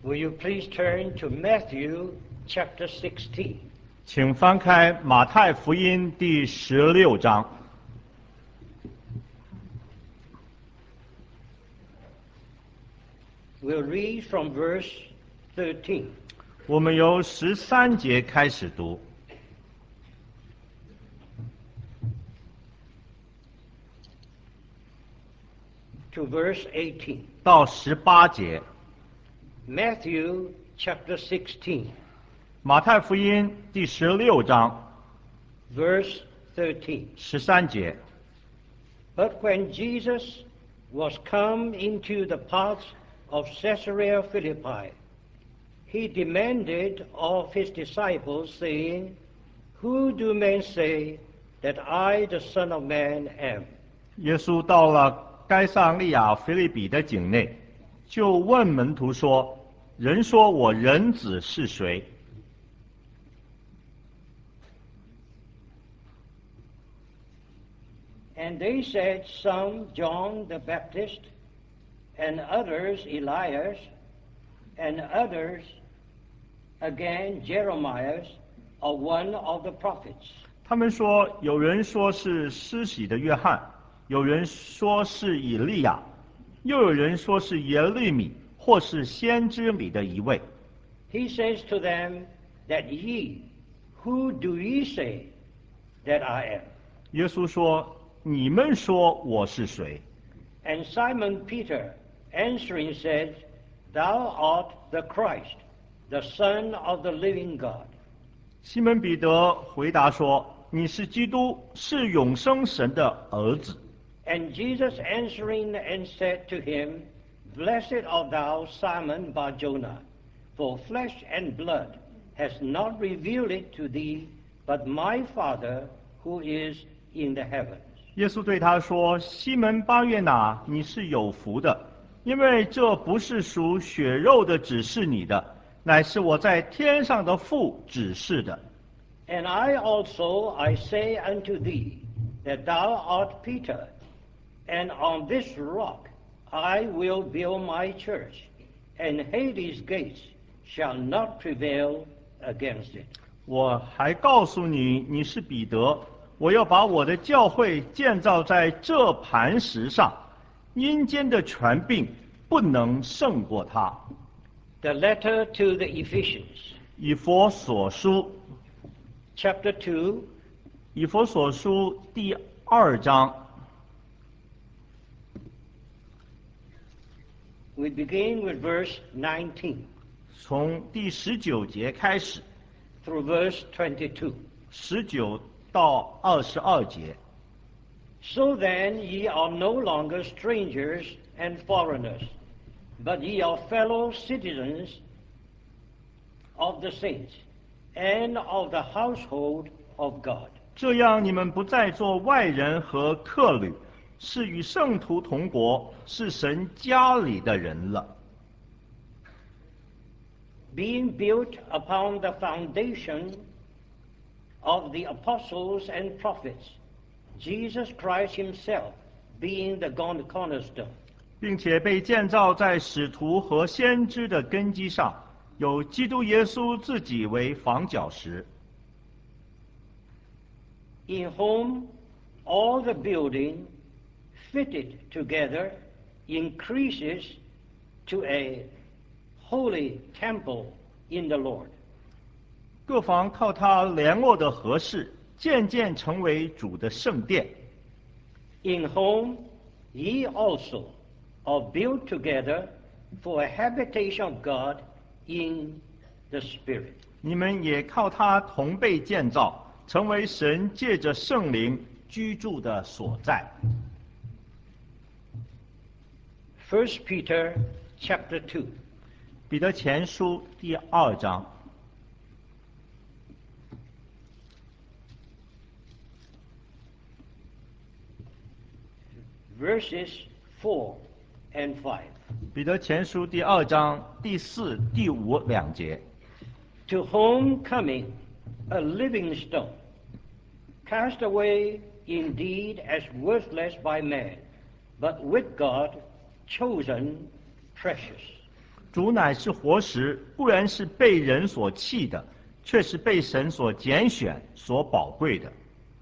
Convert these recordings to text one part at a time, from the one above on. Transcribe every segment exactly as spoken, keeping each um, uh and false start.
Will you please turn to Matthew chapter sixteen? 请翻开马太福音第十六章。 We'll read from verse thirteen. 我们由十三节开始读， to verse eighteen. 到十八节。 Matthew chapter sixteen, 马太福音第十六章 verse thirteen. 十三节。 But when Jesus was come into the parts of Caesarea Philippi, he demanded of his disciples, saying, Who do men say that I, the Son of Man, am? 耶稣到了该撒利亚腓立比的境内，就问门徒说：“人说我人子是谁？” And they said, Some John the Baptist, and others Elias, and others again Jeremiah, or one of the prophets. 他们说，有人说是施洗的约翰，有人说是以利亚，又有人说是耶利米，或是先知里的一位。 He says to them, That ye, who do ye say that I am? 耶稣说：“你们说我是谁？” And Simon Peter answering said, Thou art the Christ, the Son of the living God. 西门彼得回答说：“你是基督，是永生神的儿子。” And Jesus answering and said to him, Blessed art thou, Simon Bar-Jonah, for flesh and blood has not revealed it to thee, but my Father who is in the heavens. 耶稣对他说：“西门巴约拿，你是有福的，因为这不是属血肉的指示你的，乃是我在天上的父指示的。 And I also, I say unto thee, that thou art Peter, and on this rock I will build my church, and Hades' gates shall not prevail against it. 我还告诉你，你是彼得，我要把我的教会建造在这磐石上，阴间的权柄不能胜过它。” The letter to the Ephesians, 以弗所书， chapter two, 以弗所书第二章， we begin with verse nineteen 从第十九节开始， through verse twenty-two. 十九到二十二节。 So then ye are no longer strangers and foreigners, but ye are fellow citizens of the saints and of the household of God. 这样你们不再做外人和客旅，是与圣徒同国，是神家里的人了。 Being built upon the foundation of the apostles and prophets, Jesus Christ himself being the cornerstone. 并且被建造在使徒和先知的根基上，有基督耶稣自己为房角石。 In whom all the building fitted together increases to a holy temple in the Lord. 各房靠它联络的合适，渐渐成为主的圣殿。 In whom ye also are built together for a habitation of God in the Spirit. 你们也靠它同被建造，成为神借着圣灵居住的所在。 First Peter chapter two. 彼得前书第二章， verses four and five. 彼得前书第二章第四、第五两节。 To whom coming a living stone, cast away indeed as worthless by man, but with God chosen precious. 主乃是活石，固然是被人所弃的，却是被神所拣选、所宝贵的。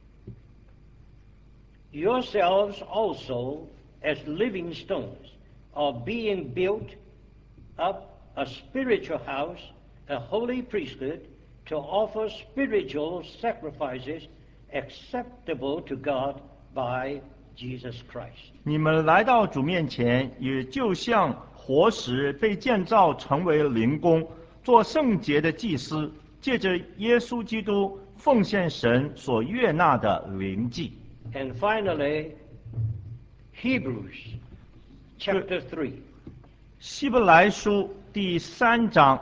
Yourselves also, as living stones, are being built up a spiritual house, a holy priesthood, to offer spiritual sacrifices acceptable to God by Jesus Christ. 你们来到主面前，也就像活石被建造成为灵宫，做圣洁的祭司，借着耶稣基督奉献神所悦纳的灵祭。 And finally, Hebrews chapter three. 希伯来书第三章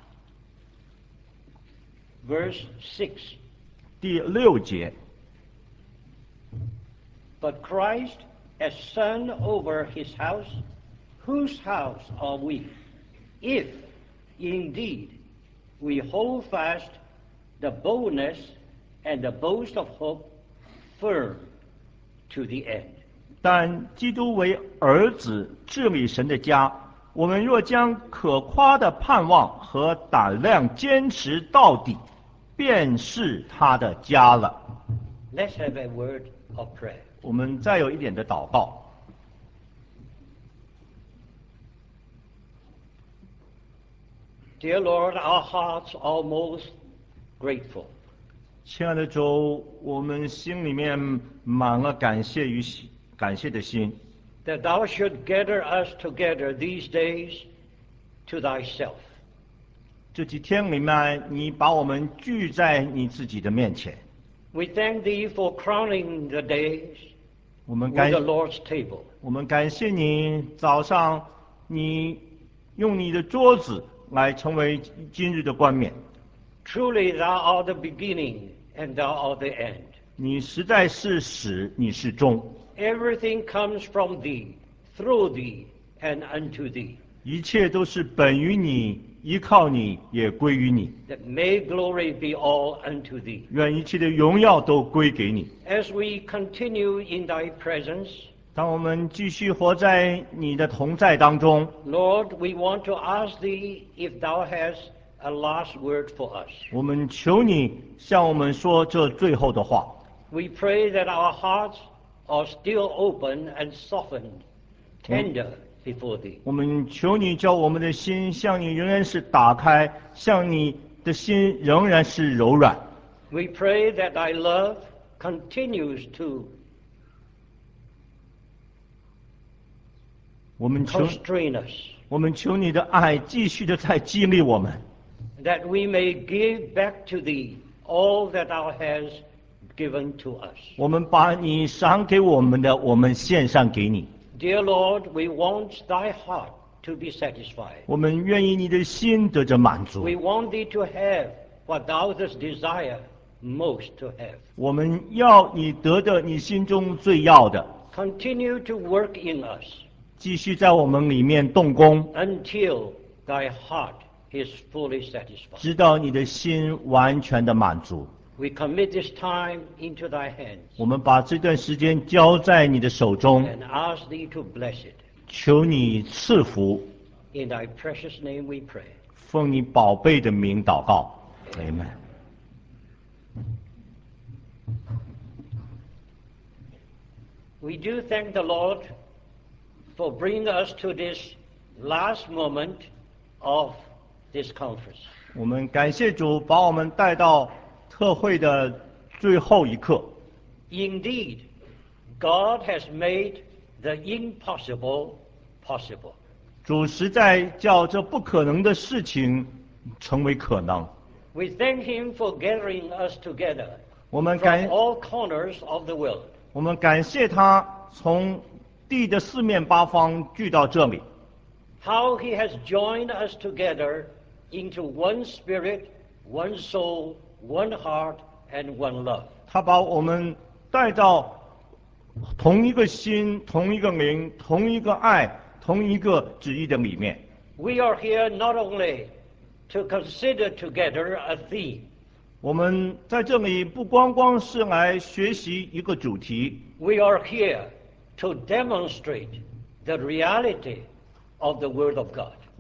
verse six. 第六节。 But Christ as son over his house, whose house are we, if indeed we hold fast the boldness and the boast of hope firm to the end. 但基督为儿子治理神的家，我们若将可夸的盼望和胆量坚持到底，便是他的家了。 Let's have a word of prayer. 我们再有一点的祷告。 Dear Lord, our hearts are most grateful. 亲爱的主，我们心里面满了感谢与喜感谢的心。 That thou should gather us together these days to thyself. 这几天里面，你把我们聚在你自己的面前。 We thank thee for crowning the days 我们 with 感 the Lord's table. 我们感谢你，早上你用你的桌子来成为今日的冠冕。 Truly thou art the beginning and thou art the end. 你实在是始，你是终， Everything comes from thee, through thee, and unto thee. 一切都是本于你，依靠你，也归于你。 That may glory be all unto thee. 愿一切的荣耀都归给你。 As we continue in thy presence, 当我们继续活在你的同在当中， Lord, we want to ask thee if thou hast a last word for us. 我们求你向我们说这最后的话。 We pray that our hearts are still open and softened, tender before thee. 我们求你叫我们的心向你仍然是打开，向你的心仍然是柔软。 We pray that thy love continues to 我们求 constrain us, 我们求你的爱继续的在激励我们， that we may give back to thee all that thou hast given to us. 我们把你赏给我们的，我们献上给你。 Dear Lord, we want thy heart to be satisfied. 我们愿意你的心得着满足 We，want thee to have what thou dost desire most to have. 我们要你得的你心中最要的， Continue to work in us 继续在我们里面动工， until thy heart is fully satisfied. 直到你的心完全的满足。 We commit this time into thy hands 我们把这段时间交在你的手中， and ask thee to bless it. 求你赐福， In thy precious name we pray. 奉你宝贝的名祷告。Amen。 We do thank the Lord for bringing us to this last moment of this conference. 我们感谢主把我们带到特会的最后一刻。 Indeed, God has made the impossible possible. 主实在叫这不可能的事情成为可能。 We thank him for gathering us together 我们 from 感 all corners of the world. 我们感谢他从地的四面八方聚到这里。 How he has joined us together into one spirit, one soul, one heart, and one love. 他把我们带到同一个心、同一个灵、同一个爱、同一个旨意的里面。 We are here not only to consider together a theme, 我们在这里不光光是来学习一个主题， we are here to demonstrate the reality of the Word of God.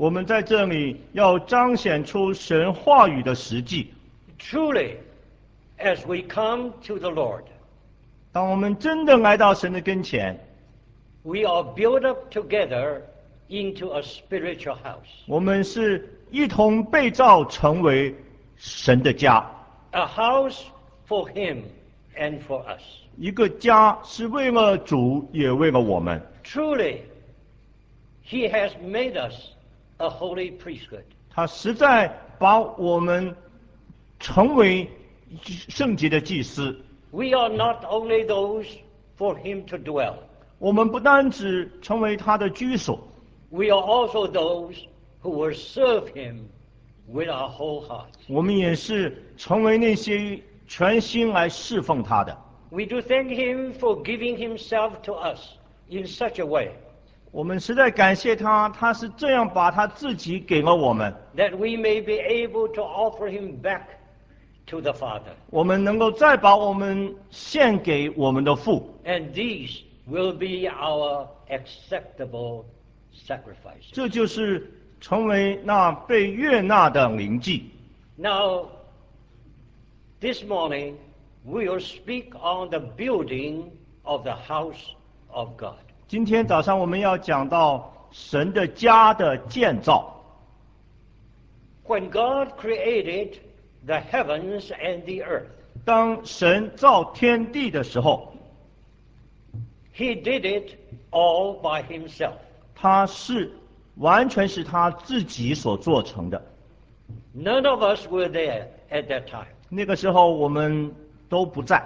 我们在这里要彰显出神话语的实际。 Truly, as we come to the Lord, 当我们真的来到神的跟前， we are built up together into a spiritual house. 我们是一同被造成为神的家。 A house for Him and for us. 一个家是为了主，也为了我们。 Truly, He has made us a holy priesthood. 他实在把我们成为圣洁的祭司。 We are not only those for Him to dwell. 我们不单只成为他的居所， We are also those who will serve Him with our whole heart. 我们也是成为那些全心来侍奉他的。 We do thank Him for giving Himself to us in such a way 我们实在感谢他，他是这样把他自己给了我们， that we may be able to offer Him back to the Father. 我们能够再把我们献给我们的父， And these will be our acceptable sacrifices. 这就是成为那被悦纳的灵祭。 Now, this morning, we will speak on the building of the house of God. 今天早上我们要讲到神的家的建造。 When God created the heavens and the earth, 当神造天地的时候， He did it all by Himself. 他是完全是他自己所做成的。 None of us were there at that time. 那个时候我们都不在，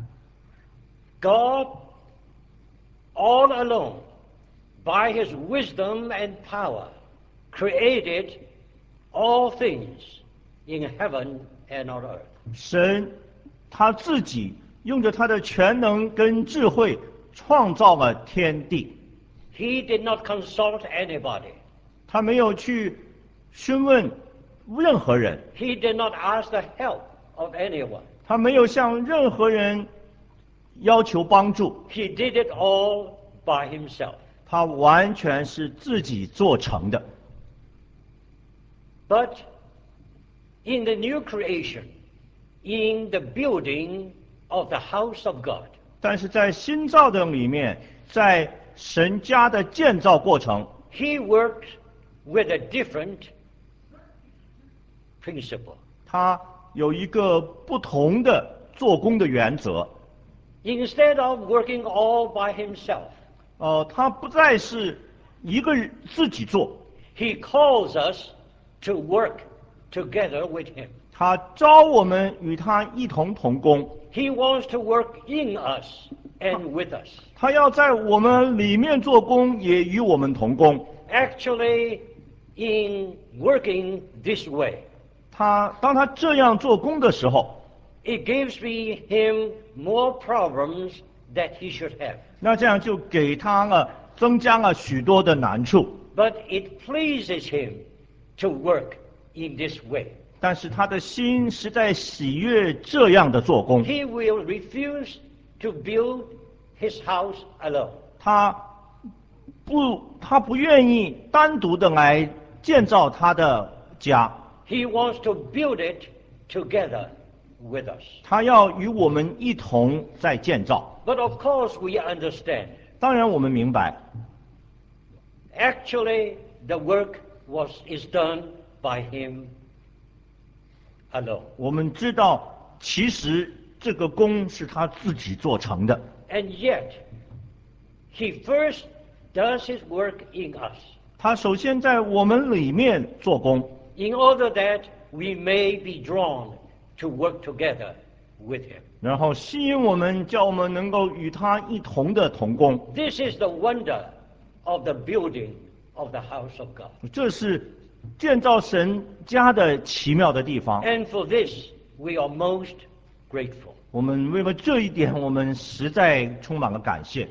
God, all alone, by His wisdom and power, created all things in heaven and on earth. 神他自己用着他的全能跟智慧创造了天地， He did not consult anybody. 他没有去询问任何人， He did not ask the help of anyone. 他没有向任何人要求帮助， He did it all by Himself. 他完全是自己做成的。 But in the new creation, in the building of the house of God, 但是在新造的里面，在神家的建造过程， He worked with a different principle. 他有一个不同的做工的原则。 Instead of working all by Himself, 呃，他不再是一个人自己做， He calls us to work together with Him. 他招我们与他一同同工， He wants to work in us and with us. 他要在我们里面做工，也与我们同工。 Actually, in working this way, 他当他这样做工的时候， it gives me him more problems that he should have. 那这样就给他了增加了许多的难处。 But it pleases him to work in this way. 但是他的心实在喜悦这样的做工， He will refuse to build his house alone. 他不他不愿意单独的来建造他的家， He wants to build it together with us. 他要与我们一同在建造。 But of course we understand. 当然我们明白， Actually, the work was is done by him alone. 我们知道其实这个工是他自己做成的， And yet, he first does his work in us, 他首先在我们里面做工， in order that we may be drawn to work together with him. 然后吸引我们，叫我们能够与他一同的同工。 This is the wonder of the building of the house of God. 这是建造神家的奇妙的地方。 And for this, we are most grateful. 我们为了这一点，我们实在充满了感谢。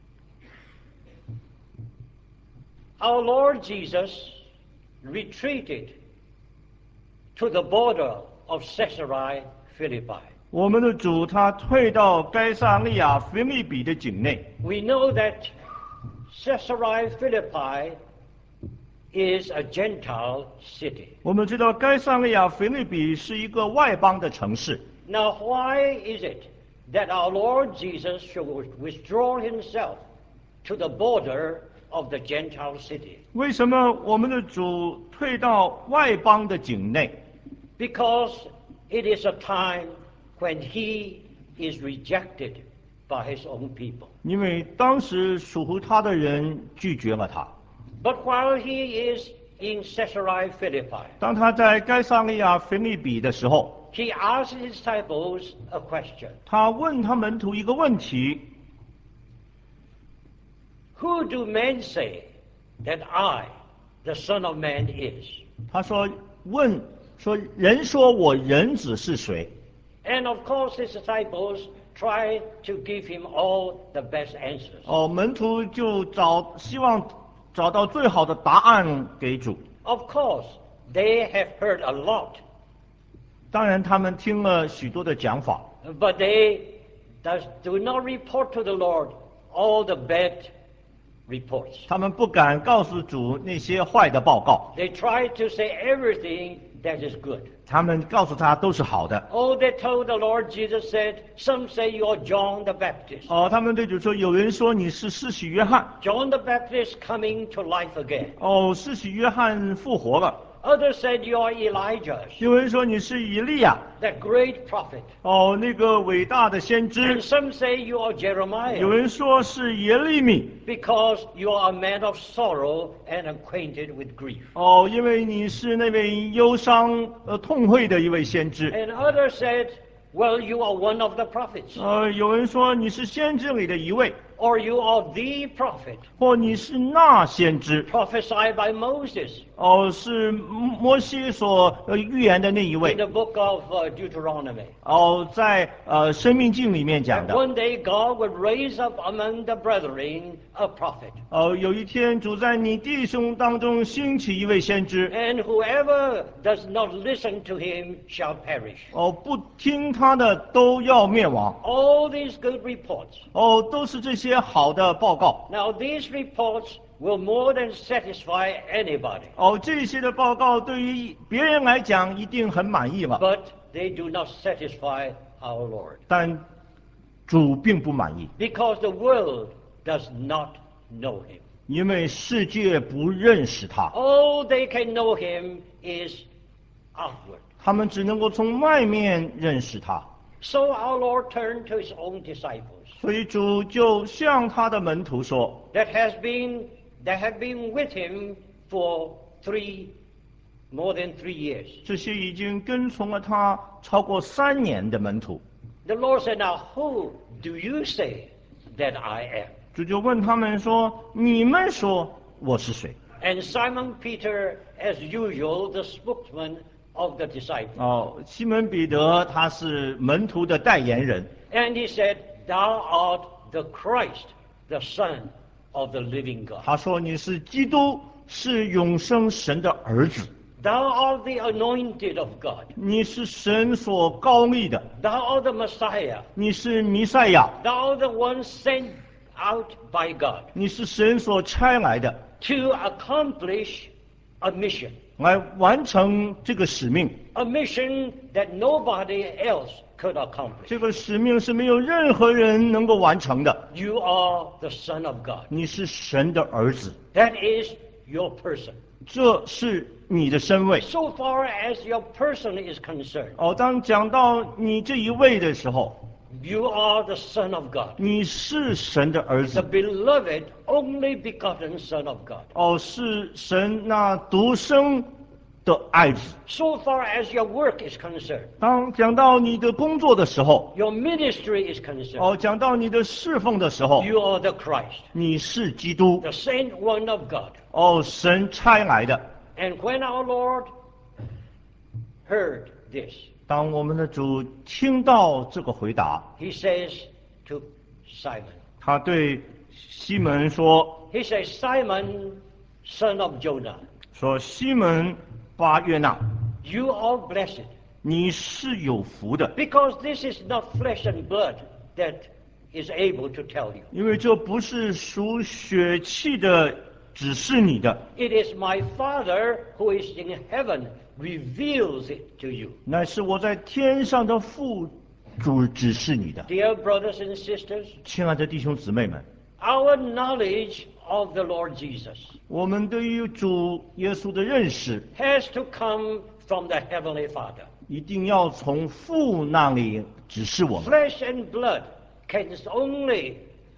Our Lord Jesus retreated to the border of Caesarea Philippi. 我们的主他退到该撒利亚腓立比的境内。 We know that Caesarea Philippi is a Gentile city. 我们知道该撒利亚腓立比是一个外邦的城市。 Now, why is it that our Lord Jesus should withdraw himself to the border of the Gentile city? 为什么我们的主退到外邦的境内？ Because it is a time when he is rejected by his own people. 因为当时属乎他的人拒绝了他。 But while he is in Caesarea Philippi, 当他在该撒利亚腓立比的时候， he asked his disciples a question. 他问他门徒一个问题： Who do men say that I, the Son of Man, is? 他说问说人说我人子是谁？ And of course his disciples try to give him all the best answers. 哦，门徒就找希望找到最好的答案给主。 Of course, they have heard a lot, 当然，他们听了许多的讲法， but they does, do not report to the Lord all the bad reports. 他们不敢告诉主那些坏的报告， They try to say everything that is good. 他们告诉他都是好的。 Oh, they told the Lord Jesus said, some say you're John the Baptist. 哦，他们对主说，有人说你是施洗约翰， John the Baptist coming to life again. 哦，施洗约翰复活了； Others said you're Elijah, 有人说你是以利亚， that great prophet. 哦，那个伟大的先 And 知； some say you are 有 Jeremiah, 人说是耶利米， because you are a man of sorrow and acquainted with grief. 哦，因为你是那位忧伤呃痛悔的一位先知； And others said, well, you are one of the prophets, 呃，有人说你是先知里的一位， or you are the prophet 或你是那先知， prophesied by Moses 哦，是摩西所呃预言的那一 in 位， the book of uh, Deuteronomy. 哦，在呃生命记里面 That 讲的。 one day God would raise up among the brethren a prophet, 哦，有一天主在你弟兄当中兴起一位先知， and whoever does not listen to him shall perish. 哦，不听他的都要灭亡。 All these good reports. 哦，都是这些好的报告。 Now, these reports will more than satisfy anybody, 哦，这些的报告对于别人来讲一定很满意了， but they do not satisfy our Lord, 但主并不满意， because the world does not know him. 因为世界不认识他， All they can know him is outward. 他们只能够从外面认识他。 So our Lord turned to his own disciples 所以主就向他的门徒说 that has been that have been with him for three more than three years.：“ 这些已经跟从了他超过三年的门徒。 The Lord said, Now who do you say that I am? ” 主就问他们说：“你们说我是谁 And Simon Peter, as usual, the spokesman of the disciples.？” 哦，西门彼得他是门徒的代言人， And he said, Thou art the Christ, the Son of the living God. 他说：“你是基督，是永生神的儿子， Thou art the anointed of God. 你是神所高立的， Thou art the Messiah. 你是弥赛亚， Thou art the one sent out by God 你是神所差来的， to accomplish a mission. 来完成这个使命。 A mission that nobody else could accomplish. 这个使命是没有任何人能够完成的。 You are the Son of God. 你是神的儿子， That is your person. 这是你的身位。 So far as your person is concerned, 哦，当讲到你这一位的时候， you are the Son of God. 你是神的儿 The 子。 beloved, only begotten Son of God. 哦，是神那独生的爱子。 So far as your work is concerned, 当讲到你的工作的时候， your ministry is concerned, 哦，讲到你的侍奉的时候， you are the Christ, 你是基督。 the sent one of God. 哦，神差来的。 And when our Lord heard this, 当我们的主听到这个回答， he says to Simon, 他对西门说 he says, Simon, son of Jonah, 说西门巴约纳， you are blessed, 你是有福的， because this is not flesh and blood that is able to tell you, 因为这不是属血气的指示你的， It is my Father who is in heaven reveals it to you. 乃是我在天上的父主指示你的。 Dear brothers and sisters, 亲爱的弟兄姊妹们， our knowledge of the Lord Jesus 我们对于主耶稣的认识， has to come from the Heavenly Father. 一定要从父那里指示我们。 Flesh and blood can only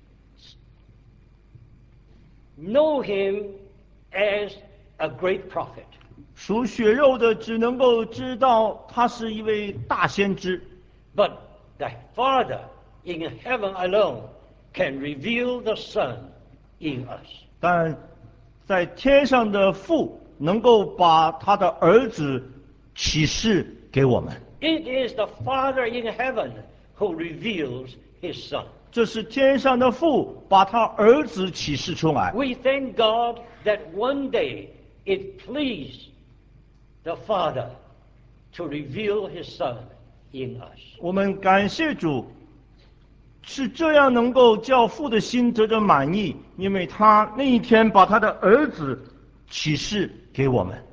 know him as a great prophet. 属血肉的只能够知道他是一位大先知， But the Father in heaven alone can reveal the Son in us. 但在天上的父能够把他的儿子启示给我们。 It is the Father in heaven who reveals his Son. 这是天上的父把他儿子启示出来。 We thank God that one day it pleased the Father to reveal his Son in us. 我们感谢主，是这样能够叫父的心得着满意，因为他那一天把他的儿子启示给我们。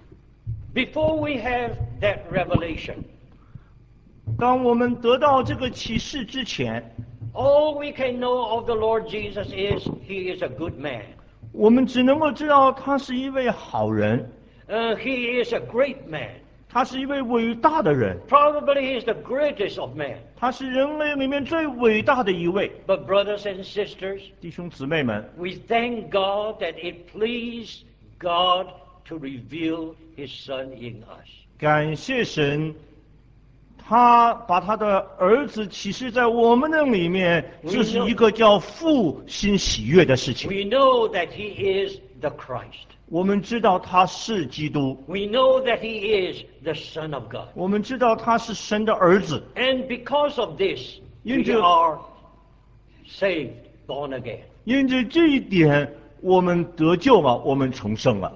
Before we have that revelation, 当我们得到这个启示之前， all we can know of the Lord Jesus is he is a good man. 我们只能够知道他是一位好人， Uh, he is a great man. 他是一位伟大的人， Probably he is the greatest of men. 他是人类里面最伟大的一位。 But brothers and sisters, 弟兄姊妹们， we thank God that it pleased God to reveal his Son in us. 感谢神，他把他的儿子启示在我们的里面，这是一个叫父心喜悦的事情。 We know that he is the Christ. 我们知道他是基督， We know that he is the Son of God. 我们知道他是神的儿子， And because of this, 因 we 着 are saved, born again. 因着这一点，我们得救了，我们重生了。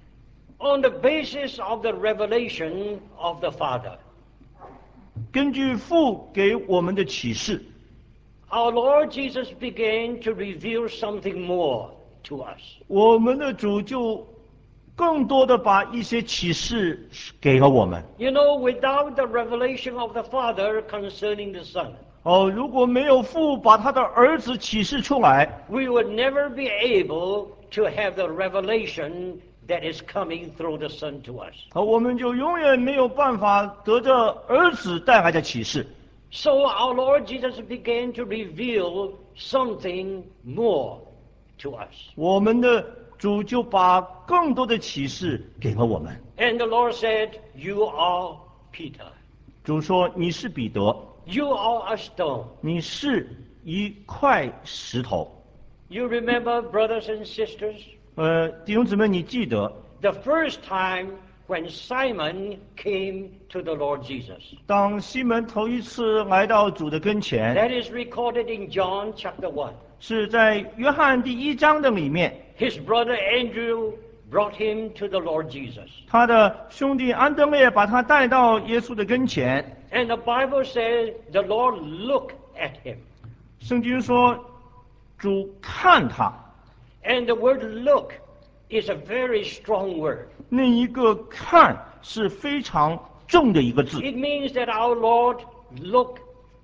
On the basis of the revelation of the Father, 根据父给我们的启示， our Lord Jesus began to reveal something more to us. 我们的主就更多的把一些启示给了我们。 You know, without the revelation of the Father concerning the Son, 哦，如果没有父把他的儿子启示出来， we would never be able to have the revelation that is coming through the Son to us. 哦，我们就永远没有办法得着儿子带来的启示。 So our Lord Jesus began to reveal something more to us. 我们的主就把更多的启示给了我们。 And the Lord said, "You are Peter. 主说：“你是彼得， You are a stone." 你是一块石头。 You remember, brothers and sisters, ” 呃，弟兄姊妹，你记得 the first time when Simon came to the Lord Jesus. 当西门头一次来到主的跟前， That is recorded in John chapter one. 是在约翰第一章的里面， His brother Andrew brought him to the Lord Jesus. 他的兄弟安德烈把他带到耶稣的跟前。 And the Bible says the Lord looked at him. 圣经说，主看他， And the word look is a very strong word. 那一个看是非常重的一个字， It means that our Lord looked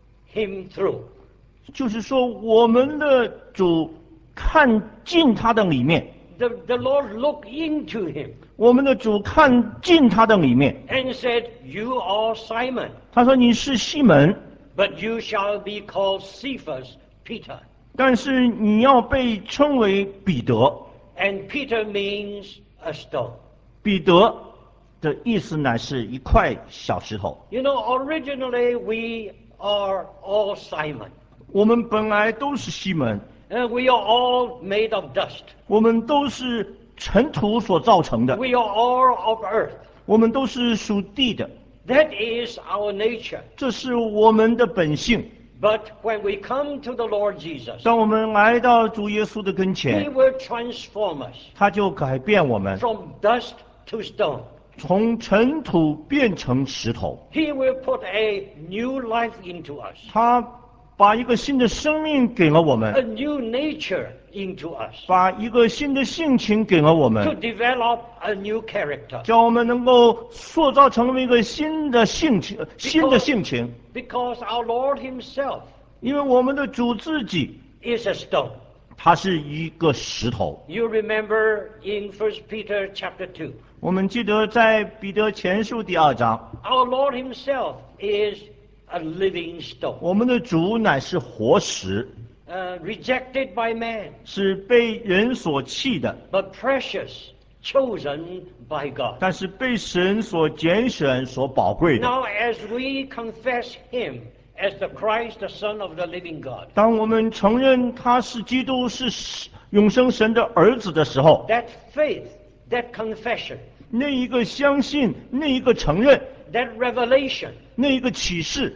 him through. 就是说我们的主看进他的里面， The, the Lord looked into him 我们的主看进他的里面。 and said, "You are Simon, 他说：“你是西门， but you shall be called Cephas, Peter." 但是你要被称为彼得。 And Peter means a stone. 彼得的意思乃是一块小石头。 You know, originally we are all Simon. 我们本来都是西门， And we are all made of dust. 我们都是尘土所造成的， We are all of earth. 我们都是属地的， That is our nature. 这是我们的本性。 But when we come to the Lord Jesus, 当我们来到主耶稣的跟 He 前， will transform us 他就改变我们， from dust to stone. 从尘土变成石头。 He will put a new life into us. 他把一个新的生命给了我 a 们， new nature into us, 把一个新的性情给了我 to 们， develop a new character. 叫我们能够塑造成为一个新的性情，新的性情。 Because our Lord himself 因为我们的主自己， is a stone. 他是一个石头。 You remember in First Peter chapter two, 我们记得在彼得前书第二章， our Lord himself is a living stone, 我们的主乃是活石， uh, rejected by man, 是被人所弃的， but precious, chosen by God. 但是被神所拣选、所宝贵的。 Now, as we confess him as the Christ, the Son of the living God, 当我们承认他是基督，是永生神的儿子的时候， that faith, that confession, 那一个相信，那一个承认， that revelation 那一个启示，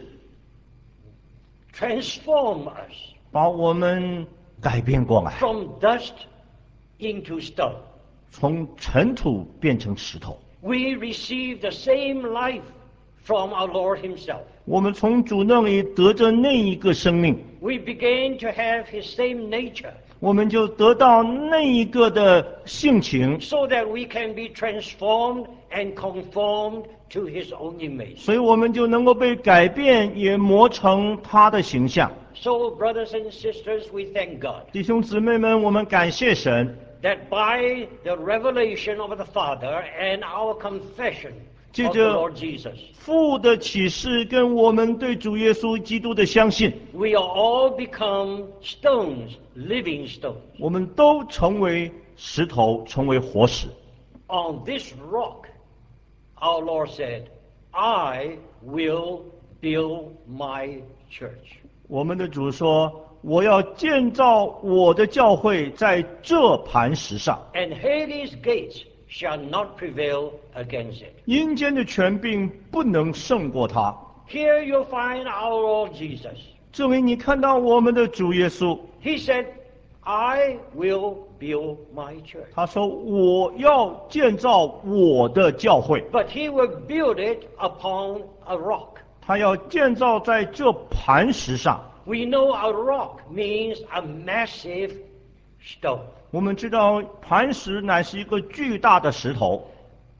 transform us 把我们改变过来， from dust into stone. 从尘土变成石头。 We receive the same life from our Lord himself. 我们从主那里得着那一个生命， We begin to have his same nature, 我们就得到那一个的性情， so that we can be transformed and conformed to his own image. 所以我们就能够被改变，也磨成他的形象。 So, brothers and sisters, we thank God 弟兄姊妹们，我们感谢神， that by the revelation of the Father and our confession 借 of the 着 Lord Jesus, 父的启示跟我们对主耶稣基督的相信， we are all become stones, living stones. 我们都成为石头，成为活石。 On this rock, our Lord said, I will build my church. 我们的主说：“我要建造我的教会在这磐石上， And Hades' gates shall not prevail against it. 阴间的权柄不能胜过它。” Here you'll find our Lord Jesus. 这里你看到我们的主耶稣， He said, I will build my church. 他说：“我要建造我的教会， But he will build it upon a rock. 他要建造在这磐石上。” We know a rock means a massive stone. 我们知道磐石乃是一个巨大的石头，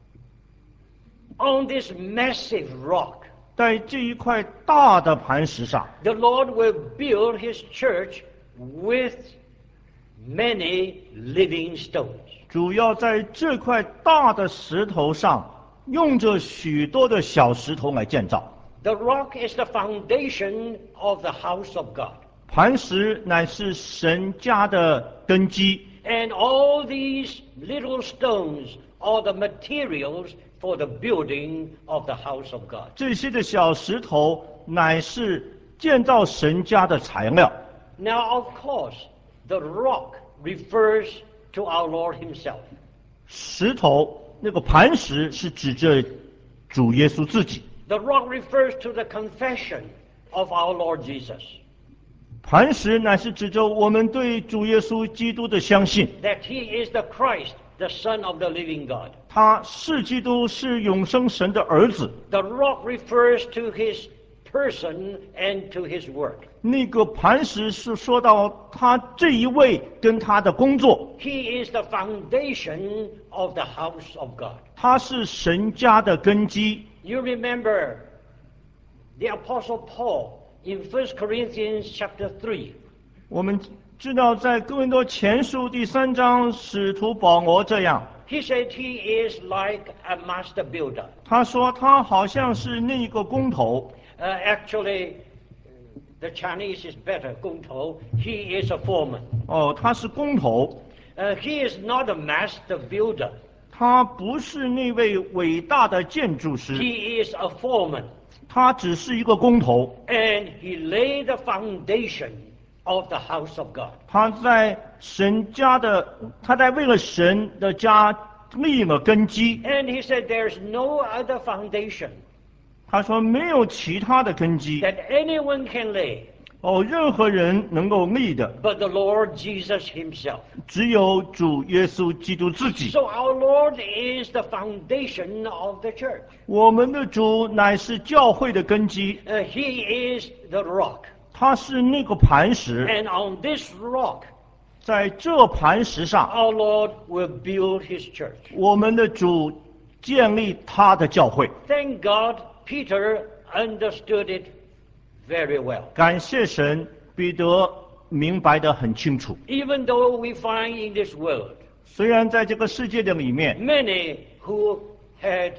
On this massive rock, 在这一块大的磐石上， the Lord will build his church with many living stones. 主要在这块大的石头上，用着许多的小石头来建造。 The rock is the foundation of the house of God. 磐石乃是神家的根基， And all these little stones are the materials for the building of the house of God. 这些的小石头乃是建造神家的材料。 Now, of course, the rock refers to our Lord himself. 石头那个磐石是指着主耶稣自己， The rock refers to the confession of our Lord Jesus, 磐石乃是指着我们对主耶稣基督的相信， that he is the Christ, the Son of the living God. 他是基督，是永生神的儿子。 The rock refers to his person and to his work. 那个磐石是说到他这一位跟他的工作， He is the foundation of the house of God. 他是神家的根基。 You remember the Apostle Paul in First Corinthians chapter three. 我们知道，在哥林多前书第三章，使徒保罗这样， He said he is like a master builder. 他说他好像是那个工头。 Uh, actually, the Chinese is better, 工头. He is a foreman. 哦，他是工头， Uh, he is not a master builder. 他不是那位伟大的建筑师， He is a foreman. 他只是一个工头。 And he laid the foundation of the house of God. 他在神家的，他在为了神的家立了根基。 And he said there's no other foundation 他说没有其他的根基， that anyone can lay 哦，任何人能够立的， but the Lord Jesus himself. 只有主耶稣基督自己。 So our Lord is the foundation of the church. 我们的主乃是教会的根基， Uh, he is the rock. 他是那个磐石， And on this rock, 在这磐石上， our Lord will build his church. 我们的主建立他的教会。 Thank God Peter understood it very well. 感谢神，彼得明白得很清楚。 Even though we find in this world 虽然在这个世界的里面， many who had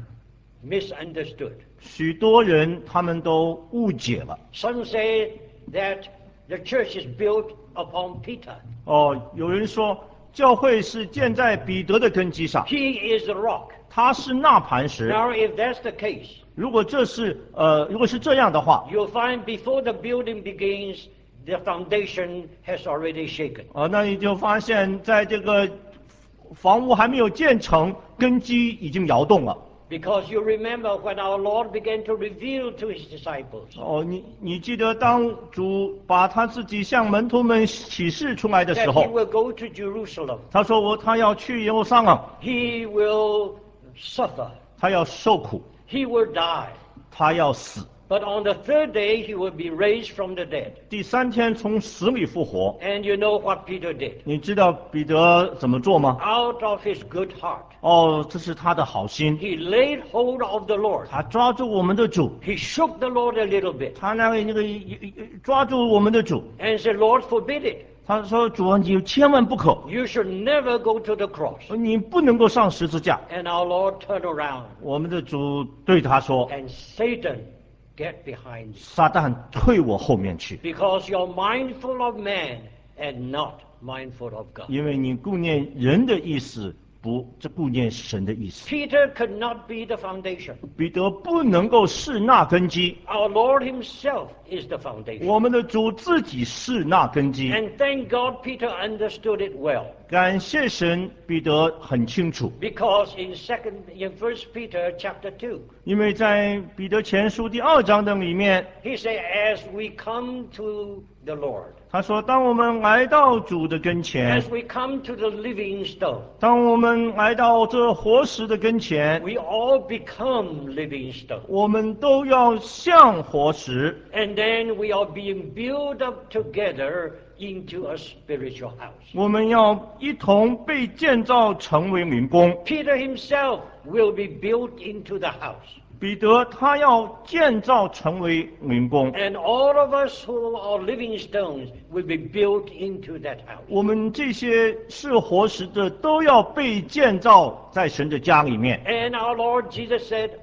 misunderstood. 许多人他们都误解了。 Some say that the church is built upon Peter. 哦，有人说教会是建在彼得的根基上， He is the rock. 他是那磐石。 Now, if that's the case, 如果这是呃，如果是这样的话， you'll find before the building begins, the foundation has already shaken. 呃，那你就发现在这个房屋还没有建成，根基已经摇动了。 Because you remember when our Lord began to reveal to his disciples 哦，你你记得当主把他自己向门徒们启示出来的 that 时 he 候， will go to Jerusalem, 他说我他要去耶路撒冷， he will suffer, 他要受苦， he will die. 他要死， But on the third day, he will be raised from the dead. 第三天从死里复活。 And you know what Peter did. 你知道彼得怎么做吗？ Out of his good heart, 哦，这是他的好心， he laid hold of the Lord. 他抓住我们的主， He shook the Lord a little bit 他那个那个抓住我们的主， and said, Lord, forbid it. 他说主啊，你千万不可， You should never go to the cross. 你不能够上十字架。 And our Lord turned around 我们的主对他说 and Satan, get behind you. 撒旦退我后面去， Because you're mindful of man and not mindful of God. 因为你顾念人的意思，不这顾念神的意思。 Peter could not be the foundation. 彼得不能够是那根基， Our Lord himself is the foundation. 我们的主自己是那根基。 And thank God Peter understood it well. 感谢神，彼得很清楚， Because in second in First Peter chapter two, 因为在彼得前书第二章的里面， he said, as we come to the Lord, 他说：“当我们来到主的跟前 as，we come to the living stone, 当我们来到这活石的跟前， we all become living stones. 我们都要像活石， And then we are being built up together into a spiritual house. 我们要一同被建造成为灵宫。 Peter himself will be built into the house. 彼得他要建造成为灵宫， And all of us who are living stones will be built into that house. 我们这些是活石的都要被建造在神的家里面。 And our Lord Jesus said,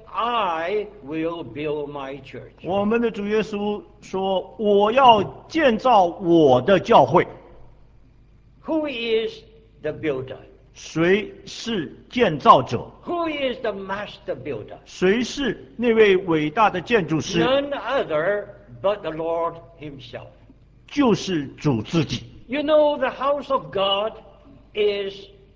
I will build my church. 我们的主耶稣说：“我要建造我的教会。” Who is the builder? 谁是建造者？ Who is the master builder? 谁是那位伟大的建筑师？ None other but the Lord himself. 就是主自己。 You know, the house of God is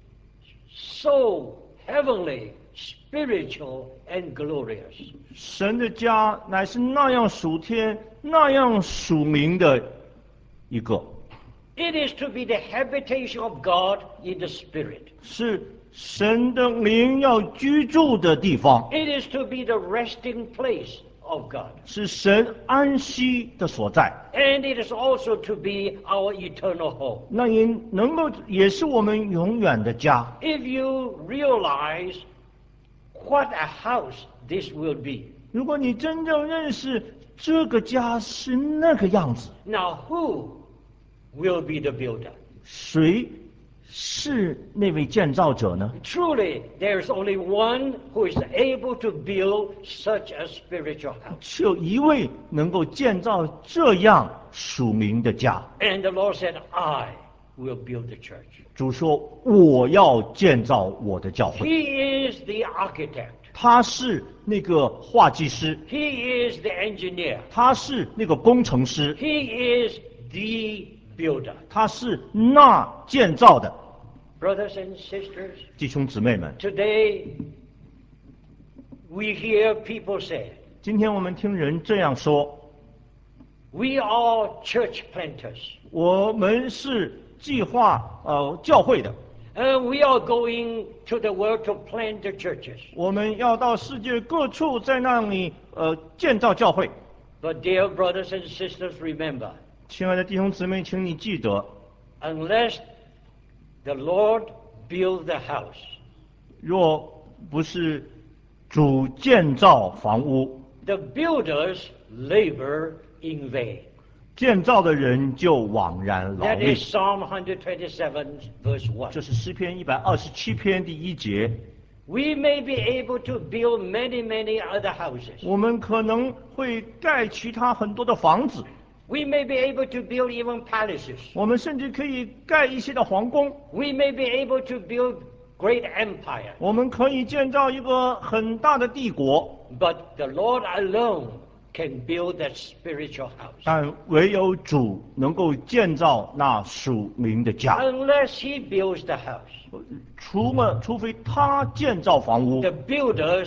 so heavenly, spiritual, and glorious. 神的家乃是那样属天、那样属灵的一个， It is to be the habitation of God in the Spirit. 是神的灵要居住的地方， It is to be the resting place of God. 是神安息的所在。 And it is also to be our eternal home. 那也能够也是我们永远的家。 If you realize what a house this will be, 如果你真正认识这个家是那个样子， now who will be the builder? 谁是那位建造者呢？ Truly, there is only one who is able to build such a spiritual house. 只有一位能够建造这样属灵的家。 And the Lord said, I will build the church. 主说：“我要建造我的教会。” He is the architect. 他是那个画技师， He is the engineer. 他是那个工程师， He is the builder. 他是那建造的。 Brothers and sisters, 弟兄姊妹们， today we hear people say, 今天我们听人这样说： we are church planters. 我们是计划呃教会的， And we are going to the world to plant the churches. 我们要到世界各处在那里呃建造教会。 But dear brothers and sisters, remember, 亲爱的弟兄姊妹，请你记得， unless the Lord build the house, 若不是主建造房屋， the builders labor in vain. 建造的人就枉然劳 That 力。 is Psalm one twenty-seven, verse one. 这是诗篇一百二十七篇第一节。 We may be able to build many, many other houses. 我们可能会盖其他很多的房子， We may be able to build even palaces. 我们甚至可以盖一些的皇宫， We may be able to build great empire. 我们可以建造一个很大的帝国， But the Lord alone can build that spiritual house. 但唯有主能够建造那属灵的家。 Unless He builds the house, 除了除非他建造房屋， the builders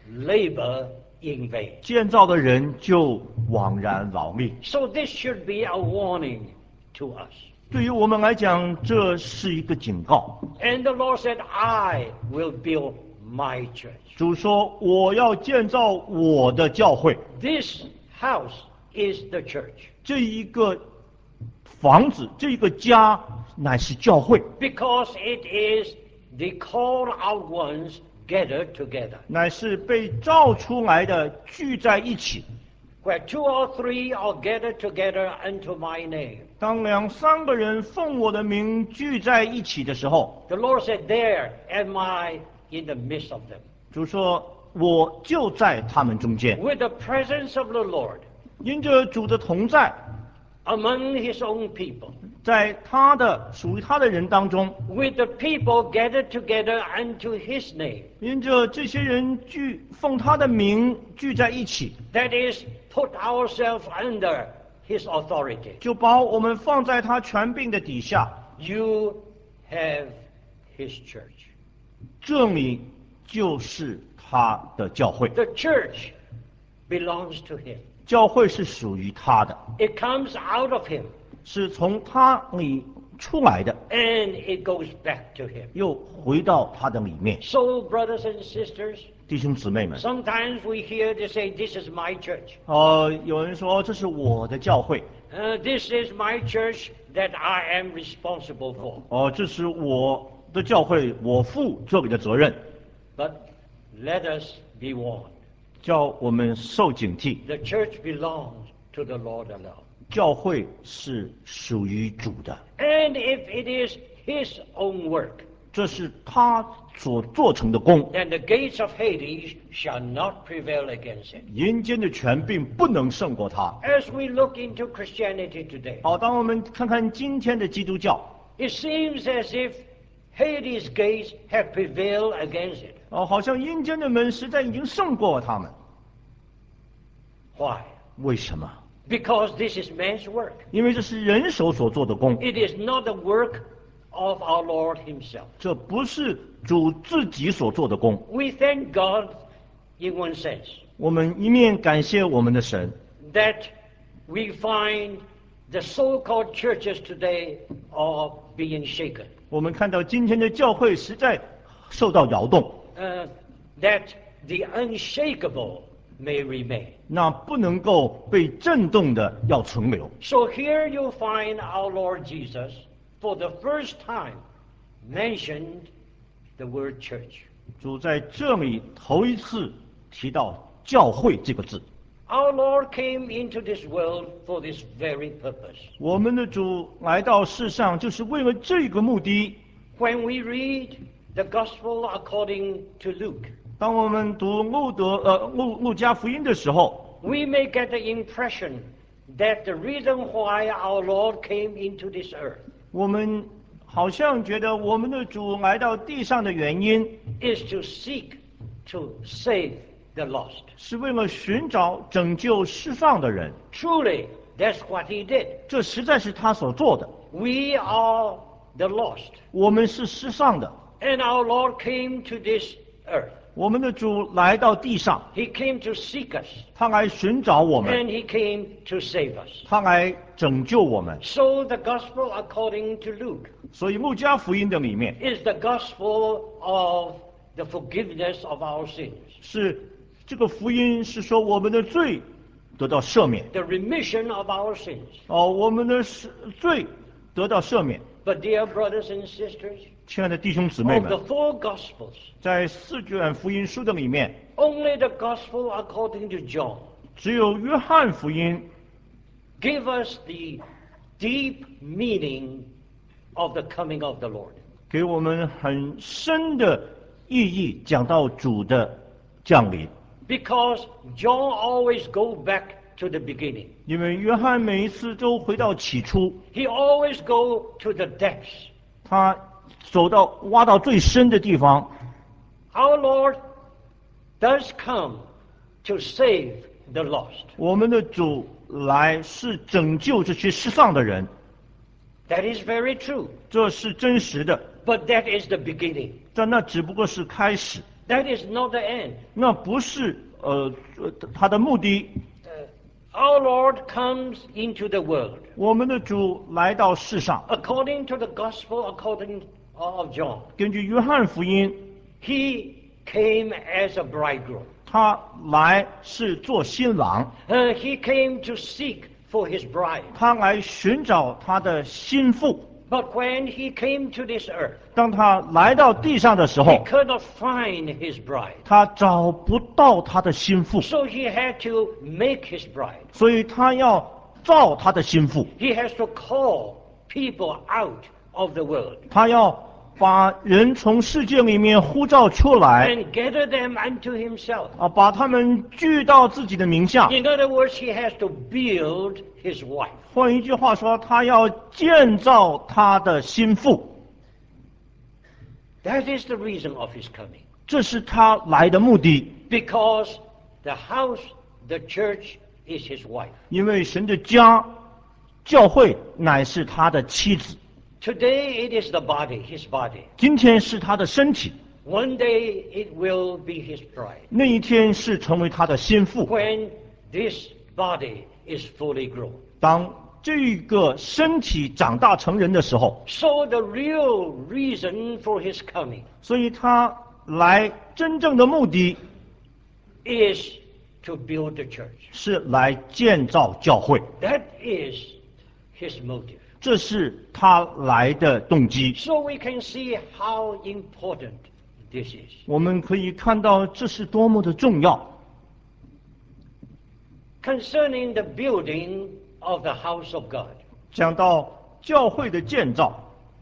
labor in vain. 建造的人就枉然劳力。 So this should be a warning to us. 对于我们来讲，这是一个警告。 And the Lord said, I will build my church. 主说：“我要建造我的教会。” This house is the church. 这一个房子，这一个家，乃是教会， Because it is the called out ones gathered together. 乃是被造出来的，聚在一起。 Where two or three are gathered together unto my name. 当两三个人奉我的名聚在一起的时候， The Lord said, there am I in the midst of them. 主说：“我就在他们中间。” With the presence of the Lord 因着主的同在， among His own people. 在他的属于他的人当中， With the people gathered together unto His name. 因着这些人聚奉他的名聚在一起， That is, put ourselves under His authority. 就把我们放在他权柄的底下。 You have His church. 这里就是他的教会， The church belongs to Him. 教会是属于他的， It comes out of Him 是从他里出来的， and it goes back to Him. 又回到他的里面。 So, brothers and sisters, 弟兄姊妹们， sometimes we hear they say, this is my church. 呃，有人说这是我的教会， Uh, this is my church that I am responsible for. 哦、这是我的教会，我负这里的责任， But let us be warned. 叫我们受警惕。 The church belongs to the Lord alone. 教会是属于主的， And if it is His own work, 这是他所做成的功， then the gates of Hades shall not prevail against it. 阴间的权柄不能胜过他。 As we look into Christianity today, 好，当我们看看今天的基督教， it seems as if Hades' gates have prevailed against it. 哦，好像阴间的门实在已经胜过他们。 Why? 为什么？ Because this is man's work. 因为这是人手所做的功， It is not the work of our Lord Himself. 这不是主自己所做的功。 We thank God in one sense 我们一面感谢我们的神， that we find the so-called churches today are being shaken. 我们看到今天的教会实在受到摇动， Uh, that the unshakable may remain. 那不能够被震动的要存留。 So here you find our Lord Jesus for the first time mentioned the word church. 主在这里头一次提到教会这个字。 Our Lord came into this world for this very purpose. 我们的主来到世上，就是为了这个目的。 When we read the gospel according to Luke, 当我们读路德呃路路加福音的时候， we may get the impression that the reason why our Lord came into this earth 我们好像觉得我们的主来到地上的原因， is to seek to save the lost. 是为了寻找拯救世上的人。 Truly, that's what He did. 这实在是他所做的。 We are the lost. 我们是世上的， And our Lord came to this earth. 我们的主来到地上， He came to seek us. 他来寻找我们， And He came to save us. 他来拯救我们。 So the gospel according to Luke 所以路加福音的里面 is the gospel of the forgiveness of our sins. 是这个福音是说我们的罪得到赦免， the remission of our sins. 哦，我们的罪得到赦免。 But dear brothers and sisters, 亲爱的弟兄姊妹 of the 们， four Gospels, 在四卷福音书的里面， only the Gospel according to John 只有约翰福音 give us the deep meaning of the coming of the Lord. 给我们很深的意义，讲到主的降临。 Because John always go back to the beginning. 因为约翰每一次都回到起初， He always go to the depths. 他走到挖到最深的地方。 Our Lord does come to save the lost. 我们的主来是拯救这些失丧的人， That is very true. 这是真实的， But that is the beginning. 但那只不过是开始， That is not the end. 那不是呃呃他的目的。 Our Lord comes into the world. 我们的主来到世上， According to the Gospel, according of John, 根据约翰福音， he came as a bridegroom. 他来是做新郎， Uh, he came to seek for his bride. 他来寻找他的心腹。 But when he came to this earth, 当他来到地上的时 he 候， could not find his bride. 他找不到他的心腹， So he had to make his bride. 所以他要造他的心腹， He has to call people out of the world 他要把人从世界里面呼召出来， and gather them unto himself. 啊，把他们聚到自己的名下。 In other words, he has to build his wife. 换一句话说，他要建造他的心腹， That is the reason of his coming. 这是他来的目的。 Because the house, the church, is his wife. 因为神的家，教会乃是他的妻子， Today it is the body, his body. 今天是他的身体， One day it will be his bride. 那一天是成为他的心腹。 When this body is fully grown. 当这个身体长大成人的时候， So the real reason for his coming 所以他来真正的目的 is to build the church. 是来建造教会， That is his motive. 这是他来的动机。 So we can see how important this is. 我们可以看到这是多么的重要。 Concerning the building of the house of God, 讲到教会的建造，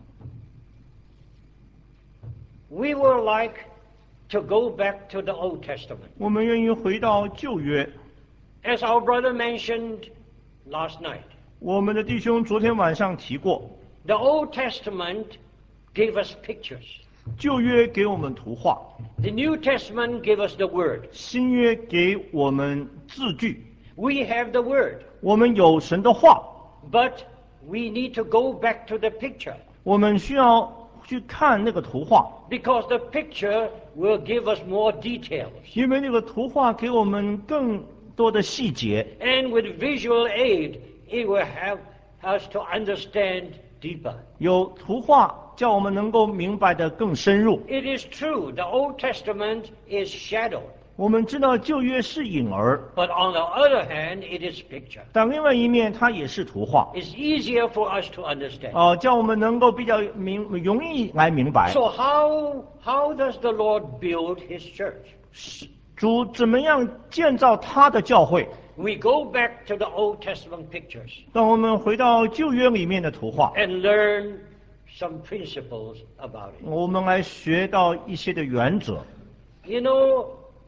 we would like to go back to the Old Testament. 我们愿意回到旧约。 As our brother mentioned last night, 我们的弟兄昨天晚上提过， the Old Testament gave us pictures. 旧约给我们图画， The New Testament gave us the Word. 新约给我们字句。 We have the Word, 我们有神的话， but we need to go back to the picture 我们需要去看那个图画， because the picture will give us more details. 因为那个图画给我们更多的细节， And with visual aid, it will help us to understand deeper. 有图画叫我们能够明白的更深入。 It is true, the Old Testament is shadow, 我们知道旧约是影儿， but on the other hand, it is picture. 但另外一面它也是图画， It's easier for us to understand. 哦、叫我们能够比较明容易来明白。 So how, how does the Lord build his church? 主怎么样建造他的教会？ We go back to the Old Testament pictures 让我们回到旧约里面的图画， and learn some principles about it. 我们来学到一些的原则。 You know,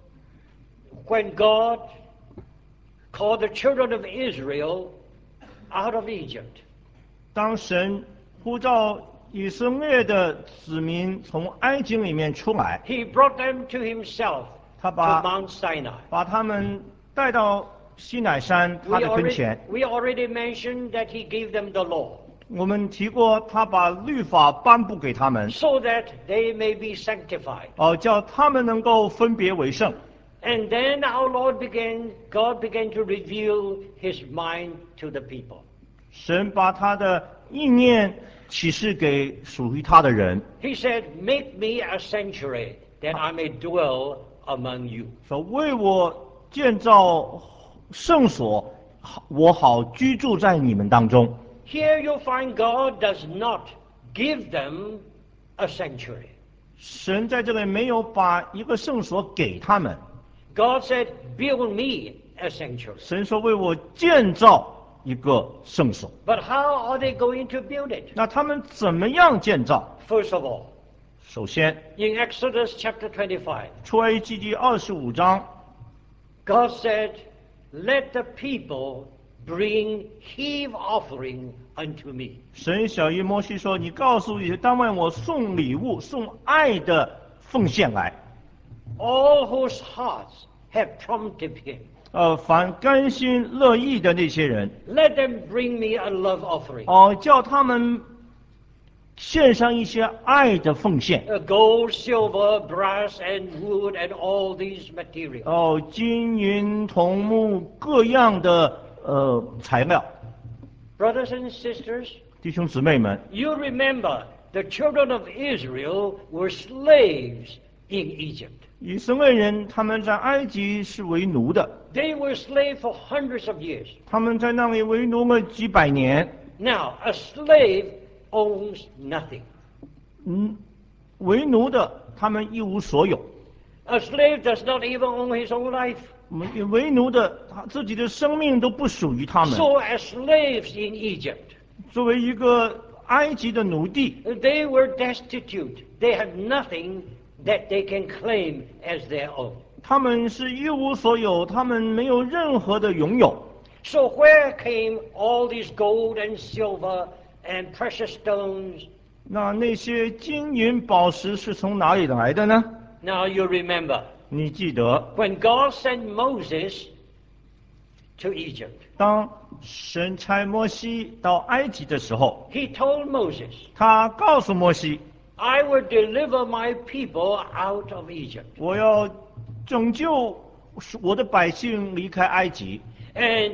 when God called the children of Israel out of Egypt, 当神呼召以色列的子民从埃及里面出来， he brought them to himself 他 to 把 Mount Sinai. 把他们带到西乃山他 We 的跟 already, 前。 we already mentioned that he gave them the law 我们提过，他把律法颁布给他们， so that they may be sanctified. 哦，叫他们能够分别为圣。 And then our Lord began, God began to reveal his mind to the people. 神把他的意念启示给属于他的人， He said, make me a sanctuary that I may dwell among you. 说为我建造圣所，我好居住在你们当中。 Here you find God does not give them a sanctuary. 神在这里没有把一个圣所给他们， God said, build me a sanctuary. 神说为我建造一个圣所。 But how are they going to build it? 那他们怎么样建造？ First of all, 首先， in Exodus chapter twenty-five, 出埃及记二十五章， God said, let the people bring heave offering unto me. 神小谕摩西说：“你告诉以色列单为我送礼物、送爱的奉献来。 All whose hearts have prompted him, 呃，凡甘心乐意的那些人， let them bring me a love offering. 哦、叫他们献上一些爱的奉献。 Uh, gold, silver, brass, and wood, and all these materials. 哦，金银铜木各样的呃材料。 Brothers and sisters, 弟兄姊妹们， you remember the children of Israel were slaves in Egypt. 以色列人他们在埃及是为奴的， They were slaves for hundreds of years. 他们在那里为奴了几百年。 Now, a slave owns nothing. 嗯，为奴的他们一无所有。 A slave does not even own his own life. 为为奴的他自己的生命都不属于他们。 So, as slaves in Egypt, 作为一个埃及的奴隶， they were destitute. They had nothing that they can claim as their own. 他们是一无所有，他们没有任何的拥有。 So, where came all these gold and silver and precious stones? 那那些金银宝石是从哪里来的呢？ Now, you remember, 你记得， when God sent Moses to Egypt, 当神差摩西到埃及的时候， he told Moses, 他告诉摩西， I will deliver my people out of Egypt. 我要拯救我的百姓离开埃及。 And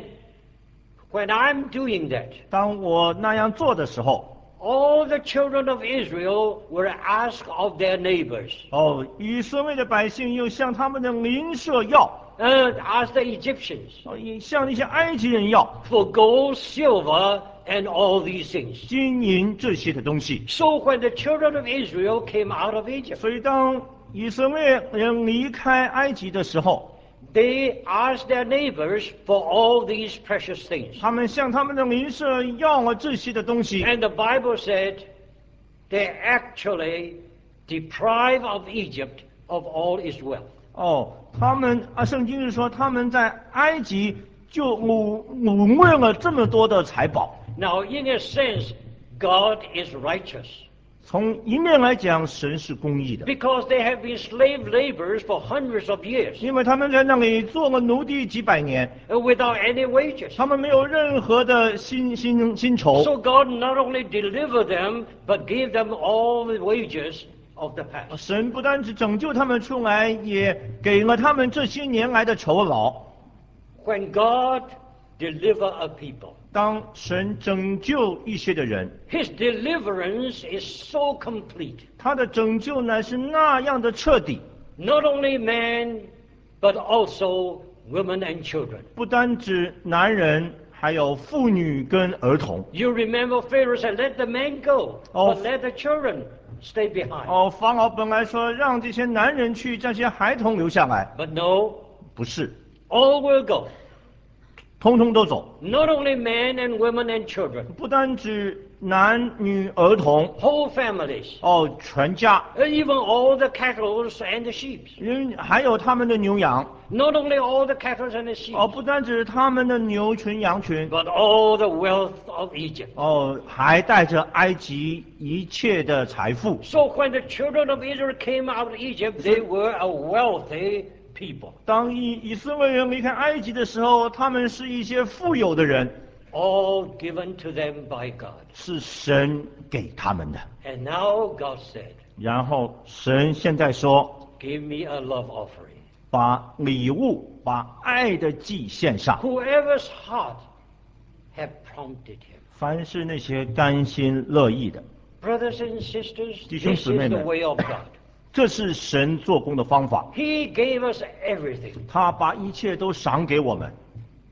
when I'm doing that, 当我那样做的时候， all the children of Israel were asked of their neighbors, 哦，以色列的百姓又向他们的邻舍要， and asked the Egyptians 哦，也向那些埃及人要 for gold, silver, and all these things. 金银这些的东西。 So when the children of Israel came out of Egypt, 所以当以色列人离开埃及的时候， they asked their neighbors for all these precious things. 他们向他们的邻舍要了这些的东西。 And the Bible said they actually deprived of Egypt of all its wealth. 哦，他们啊，圣经是说他们在埃及就掳掳掠了这么多的财宝。 Now, in a sense, God is righteous 从一面来讲，神是公义的， because they have been slave laborers for hundreds of years 因为他们在那里做了奴隶几百年， uh, without any wages. 他们没有任何的薪薪薪酬。 So God not only delivered them, but gave them all the wages of the past. 神不单只拯救他们出来，也给了他们这些年来的酬劳。 When God delivers a people, 当神拯救一些的人， His deliverance is so complete. 他的拯救乃是那样的彻底， Not only men, but also women and children. 不单指男人，还有妇女跟儿童。 You remember Pharaoh said, let the men go, Oh. but let the children stay behind. 哦，法老本来说让这些男人去，这些孩童留下来， But no, 不是， all will go. 通通都走。 Not only men and women and children, 不单指男女儿童， whole families, 哦，全家， even all the cattle and the sheep. 人还有他们的牛羊， Not only all the cattle and the sheep, 哦，不单指他们的牛群羊群， but all the wealth of Egypt. 哦，还带着埃及一切的财富。 So when the children of Israel came out of Egypt, they were a wealthy people. 当以以色列人离开埃及的时候，他们是一些富有的人， All given to them by God. 是神给他们的。 And now God said, 然后神现在说， give me a love offering. 把礼物，把爱的祭献上。 Whoever's heart have prompted him. 凡是那些甘心乐意的， Brothers and sisters, 弟兄 this is 姊妹们。 the way of God. 这是神做工的方法。 He gave us everything. 他把一切都赏给我们。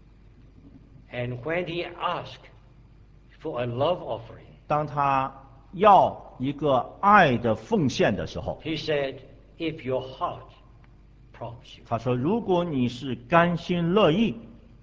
And when he asked for a love offering, 当他要一个爱的奉献的时候， he said, if your heart prompts you. 他说：“如果你是甘心乐意，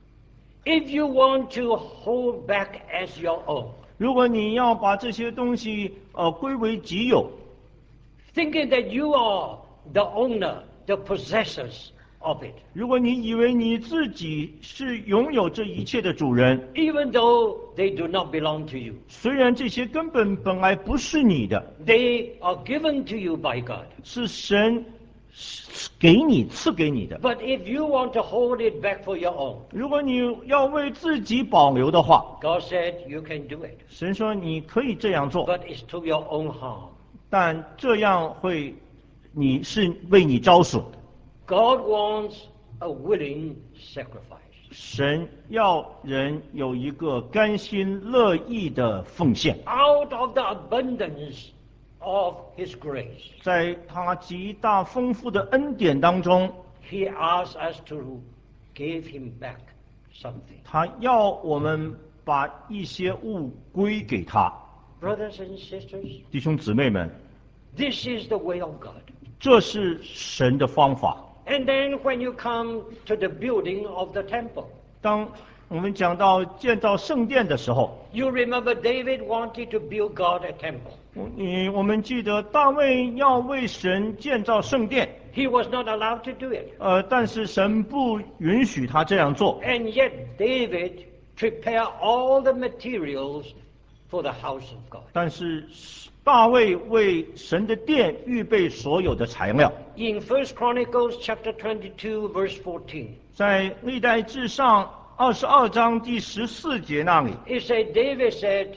If you want to hold back as your own, 如果你要把这些东西呃归为己有， thinking that you are the owner, the possessors of it, 如果你以为你自己是拥有这一切的主人， even though they do not belong to you, 虽然这些根本本来不是你的， they are given to you by God. 是神给你赐给你的。 But if you want to hold it back for your own, 如果你要为自己保留的话， God said you can do it, 神说你可以这样做， but it's to your own harm. 但这样会，你是为你招损。 God wants a willing sacrifice. 神要人有一个甘心乐意的奉献， Out of the abundance of His grace, 在他极大丰富的恩典当中， He asks us to give Him back something. 他要我们把一些物归给他。 Brothers and sisters, 弟兄姊妹们， this is the way of God. 这是神的方法。 And then when you come to the building of the temple, 当我们讲到建造圣殿的时候， you remember David wanted to build God a temple. 你我们记得大卫要为神建造圣殿， He was not allowed to do it. 呃，但是神不允许他这样做。 And yet David prepared all the materials for the house of God. 但是大卫为神的殿预备所有的材料。 In First Chronicles chapter twenty-two, verse fourteen, 在历代志上二十二章第十四节那里， it said, David said,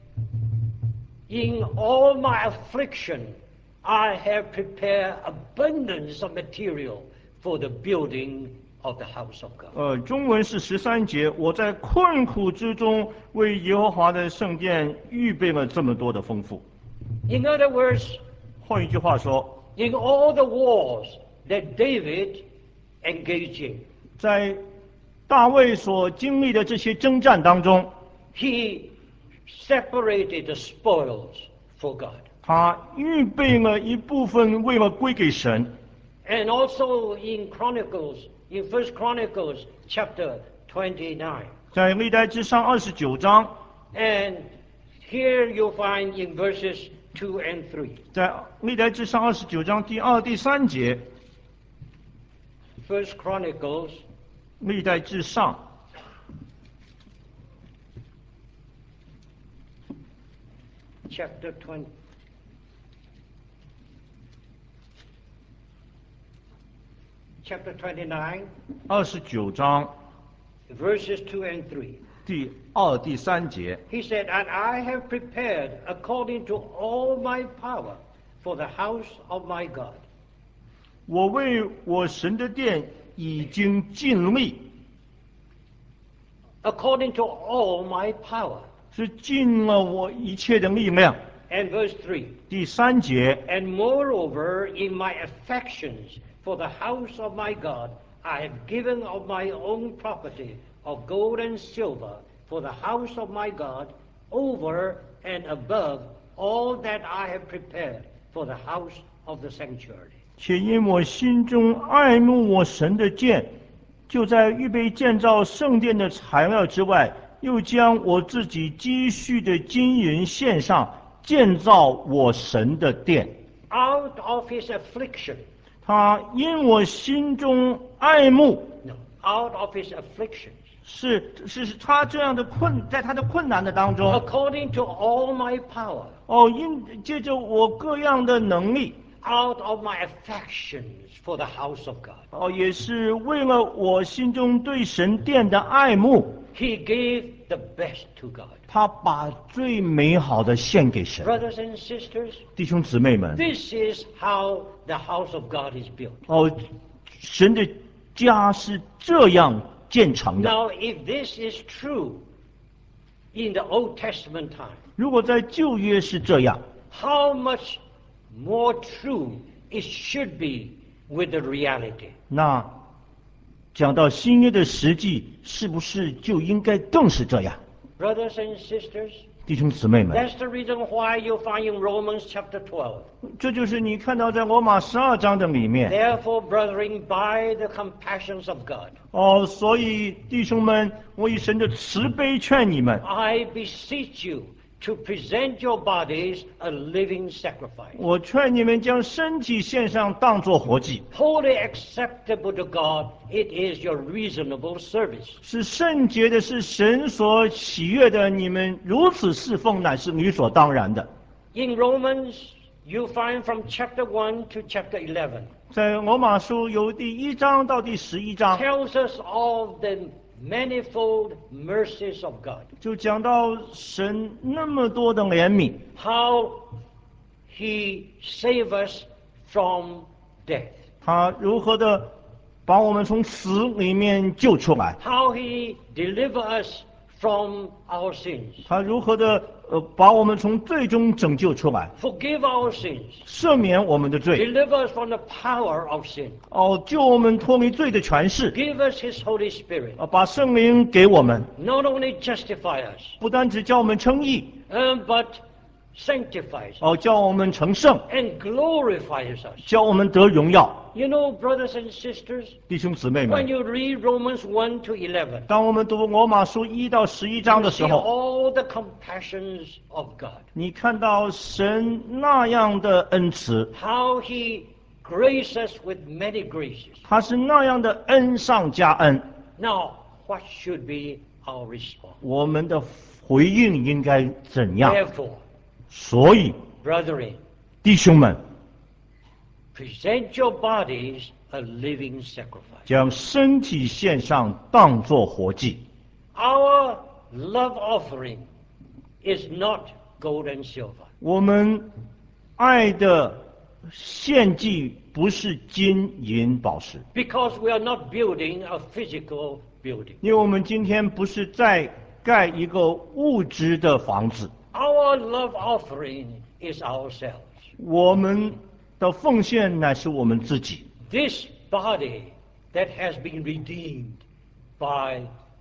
in all my affliction, I have prepared abundance of material for the building of the house of God. 呃，中文是十三节，我在困苦之中为耶和华的圣殿预备了这么多的丰富。 In other words, 换一句话说， in all the wars that David engaged in, 在大卫所经历的这些征战当中， he separated the spoils for God. 他预备了一部分为了归给神。 And also in Chronicles, in First Chronicles chapter twenty-nine. 在历代志上二十九章， And here you'll find in verses two and three. 在历代志上二十九章第二、第三节， First Chronicles 历代志上 chapter twenty. Chapter twenty-nine, 二十九章 verses two and three. 第二、第三节， He said, And I have prepared according to all my power for the house of my God. 我为我神的殿已经尽力， According to all my power. 是尽了我一切的力量。 And verse three. 第三节， And moreover, in my affections for the house of my God, I have given of my own property of gold and silver for the house of my God, over and above all that I have prepared for the house of the sanctuary. 且因我心中爱慕我神的殿，就在预备建造圣殿的材料之外，又将我自己积蓄的金银献上，建造我神的殿。 Out of his affliction, 他因我心中爱慕， no, out of his afflictions, 是是是他这样的困，在他的困难的当中， according to all my power, 哦，因借着我各样的能力， out of my affections for the house of God. 哦，也是为了我心中对神殿的爱慕， He gave the best to God. 他把最美好的献给神。 Brothers and sisters, 弟兄姊妹们， this is how the house of God is built. 哦，神的家是这样建成的。 Now, if this is true in the Old Testament time, 如果在旧约是这样， how much more true it should be with the reality. 那讲到新约的实际，是不是就应该更是这样？ Brothers and sisters, 弟兄姊妹们， that's the reason why you find in Romans chapter twelve. 这就是你看到在罗马十二章的里面。 Therefore, brethren, by the compassions of God, 哦，所以弟兄们，我以神的慈悲劝你们， I beseech you to present your bodies a living sacrifice, 我劝你们将身体献上，当作活祭， wholly acceptable to God. It is your reasonable service. 是圣洁的，是神所喜悦的。你们如此侍奉，乃是理所当然的。 In Romans, you find from chapter one to chapter eleven, 在罗马书由第一章到第十一章， tells us of the manifold mercies of God, 就讲到神那么多的怜悯， how He saved us from death, 他如何的把我们从死里面救出来， how He delivered us from our sins, 他如何的呃把我们从罪中拯救出来， forgive our sins, 赦免我们的罪， deliver us from the power of sin, 哦，救我们脱离罪的权势， give us His Holy Spirit, 啊，把圣灵给我们， not only justify us, 不单只叫我们称义， um, but sanctifies us 哦，叫我们成圣， and glorifies us. 叫我们得荣耀。 You know, brothers and sisters, 弟兄姊妹 when 们， you read Romans one to eleven, 当我们读罗马书一到十一章 you 的时 see 候， all the compassions of God, 你看到神那样的恩慈， how He graces us with many graces. 他是那样的恩上加恩。 Now, what should be our response? 我们的回应应该怎样？ Therefore, 所以， brethren, 弟兄们， present your bodies a living sacrifice. 将身体献上，当作活祭。 Our love offering is not gold and silver. 我们爱的献祭不是金银宝石， Because we are not building a physical building. 因为我们今天不是在盖一个物质的房子， Our love offering is ourselves. 我们的奉献乃是我们自己。 This body that has been redeemed by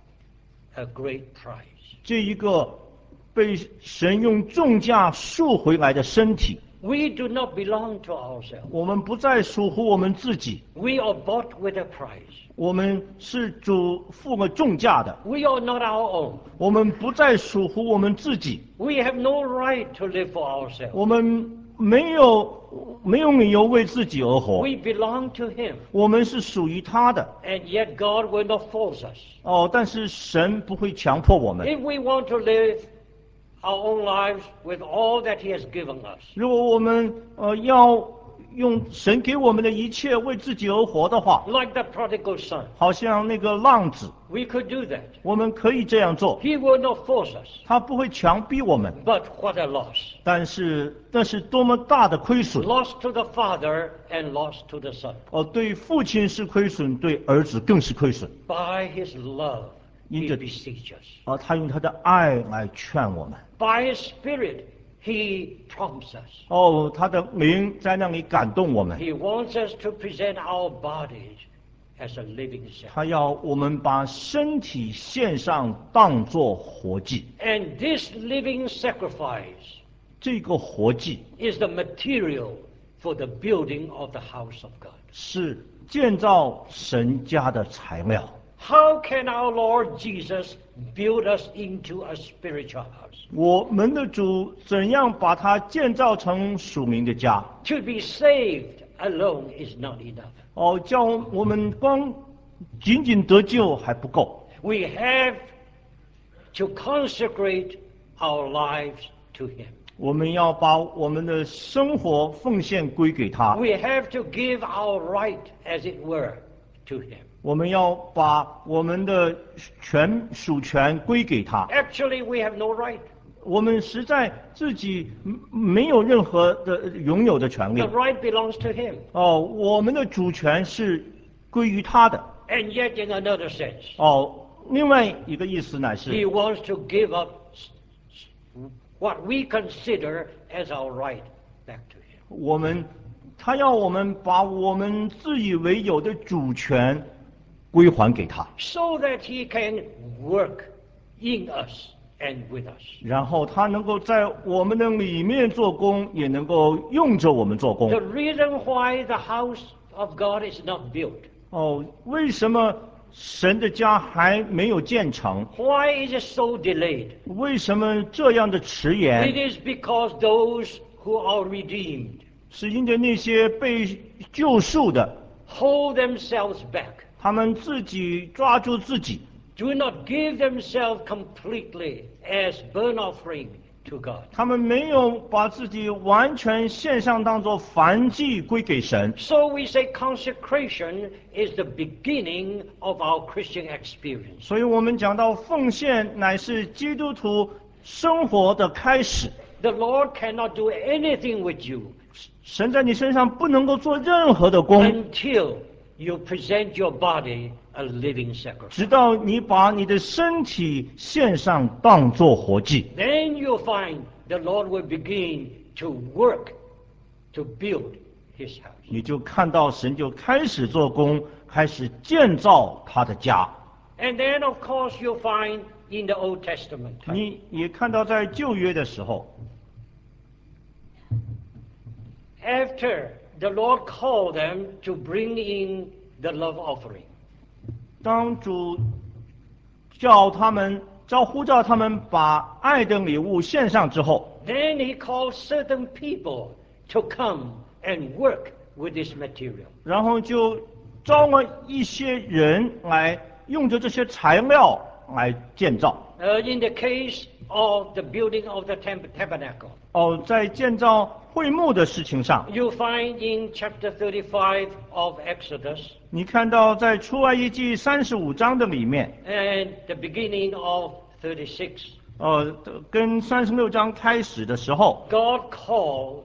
a great price. 这一个被神用重价赎回来的身体， We do not belong to ourselves. 我们不再属乎我们自己， We are bought with a price. 我们是主付了重价的， We are not our own. 我们不再属乎我们自己， We have no right to live for ourselves. 我们没有没有理由为自己而活， We belong to Him. 我们是属于他的。 And yet God will not force us. 哦，但是神不会强迫我们。 If we want to live our own lives with all that He has given us, 如果我们呃要用神给我们的一切为自己而活的话， like the prodigal son, 好像那个浪子， we could do that. 我们可以这样做， He will not force us. 他不会强逼我们。 But what a loss. 但是那是多么大的亏损！ Loss to the father and loss to the son. 哦，对父亲是亏损，对儿子更是亏损。 By His love, He 因着 beseeches us. 啊，他用他的爱来劝我们。 By His Spirit, He prompts us. 哦，他的灵在那里感动我们。 He wants us to present our bodies as a living sacrifice. 他要我们把身体献上，当作活祭。 And this living sacrifice 这个活祭 is the material for the building of the house of God. 是建造神家的材料。 How can our Lord Jesus build us into a spiritual house? 我们的主怎样把它建造成属灵的家？ To be saved alone is not enough. 哦，叫我们光仅仅得救还不够， We have to consecrate our lives to Him. 我们要把我们的生活奉献归给他， We have to give our right, as it were, to Him. 我们要把我们的权属权归给他。 Actually, we have no right. 我们实在自己没有任何的拥有的权利 The。right belongs to Him. 哦，我们的主权是归于他的。 And yet, in another sense, 哦，另外一个意思乃 He 是， wants to give up what we consider as our right back to Him. 我们他要我们把我们自以为有的主权归还给他， so that he can work in us and with us. 然后他能够在我们的里面做工，也能够用着我们做工。 The reason why the house of God is not built, 哦，为什么神的家还没有建成？ why is it so delayed? 为什么这样的迟 It 延？ is because those who are redeemed 是因着那些被救赎的， hold themselves back, 他们自己抓住自己， do not give themselves completely as burnt offering to God. 他们没有把自己完全献上当作燔祭归给神。 So we say consecration is the beginning of our Christian experience. 所以我们讲到奉献乃是基督徒生活的开始。 The Lord cannot do anything with you 神在你身上不能够做任何的工， until you present your body a living sacrifice. 直到你把你的身体献上当作活祭， Then you'll find the Lord will begin to work to build His house. 你就看到神就开始做工，开始建造他的家。 And then, of course, you'll find in the Old Testament, 你也看到在旧约的时候， after the Lord called them to bring in the love offering, 当主叫他们招呼召他们把爱的礼物献上之后， then He called certain people to come and work with this material. 然后就招了一些人来用着这些材料来建造。 Uh, in the case of the building of the temp- tabernacle, 哦，在建造会幕的事情上， you'll find in chapter thirty-five of Exodus 你看到在出埃及记三十五章的里面， and the beginning of thirty-six, 呃，跟三十六章开始的时候， God called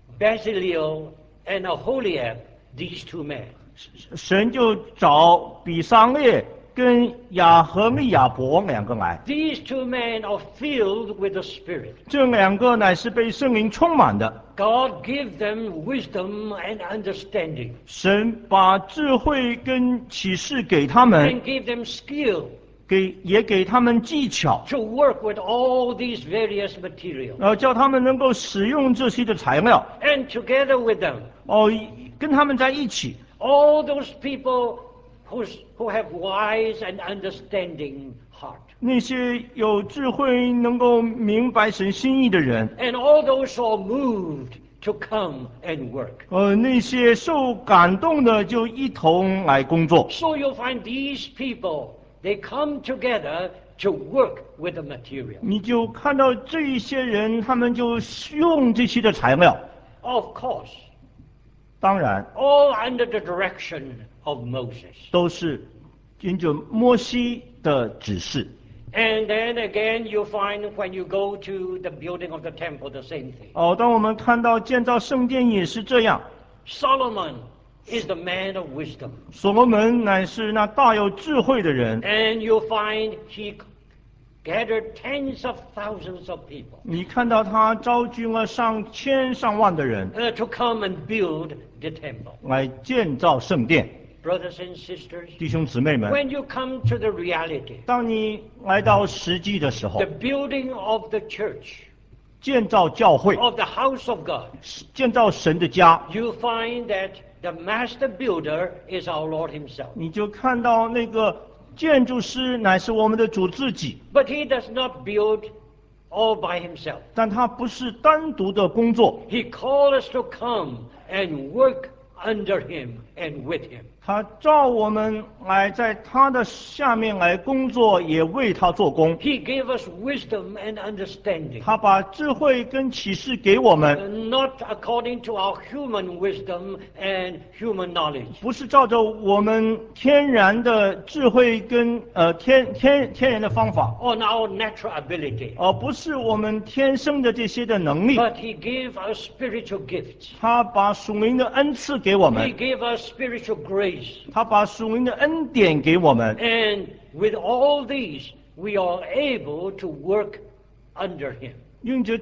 Bezaleel and Aholiab, these two men. 神就找比撒列跟亚和利亚伯两个来， These two men are filled with the Spirit. 这两个乃是被圣灵充满的。 God give them wisdom and understanding 神把智慧跟启示给他们， and give them skill 给也给他们技巧， to work with all these various materials. 呃，叫他们能够使用这些的材料。 And together with them, 哦，跟他们在一起， all those people who's, who have wise and understanding heart, 那些有智慧、能够明白神心意的人， and all those who are moved to come and work. 呃，那些受感动的就一同来工作。 So you'll find these people, they come together to work with the material. 你就看到这一些人，他们就用这些的材料。 Of course, 当然， all under the direction of Moses. 都是因着摩西的指示。 And then again, you'll find when you go to the building of the temple, the same thing. 哦，当我们看到建造圣殿也是这样， Solomon is the man of wisdom. 所罗门乃是那大有智慧的人。 And you'll find he gathered tens of thousands of people 你看到他招聚了上千上万的人 uh, to come and build the temple. 来建造圣殿。 Brothers and sisters, 弟兄姊妹们， when you come to the reality, 当你来到实际的时候 the，building of the church, 建造教会， of the house of God, 建造神的家， you find that the master builder is our Lord Himself. 你就看到那个建筑师乃是我们的主自己， But He does not build all by Himself. 但他不是单独的工作， He called us to come and work under Him and with Him. 他召我们来在他的下面来工作，也为他做工。 He gave us wisdom and understanding, 他把智慧跟启示给我 uh, 们， not according to our human wisdom and human knowledge, 不是照着我们天然的智慧跟呃天天天然的方法， on our natural ability, 而不是我们天生的这些的能力。 but He gave us spiritual gifts. 他把属灵的恩赐给我 He 们， gave us spiritual grace. 他把属灵的恩典给我们。 And with all these, we are able to work under Him. 用着这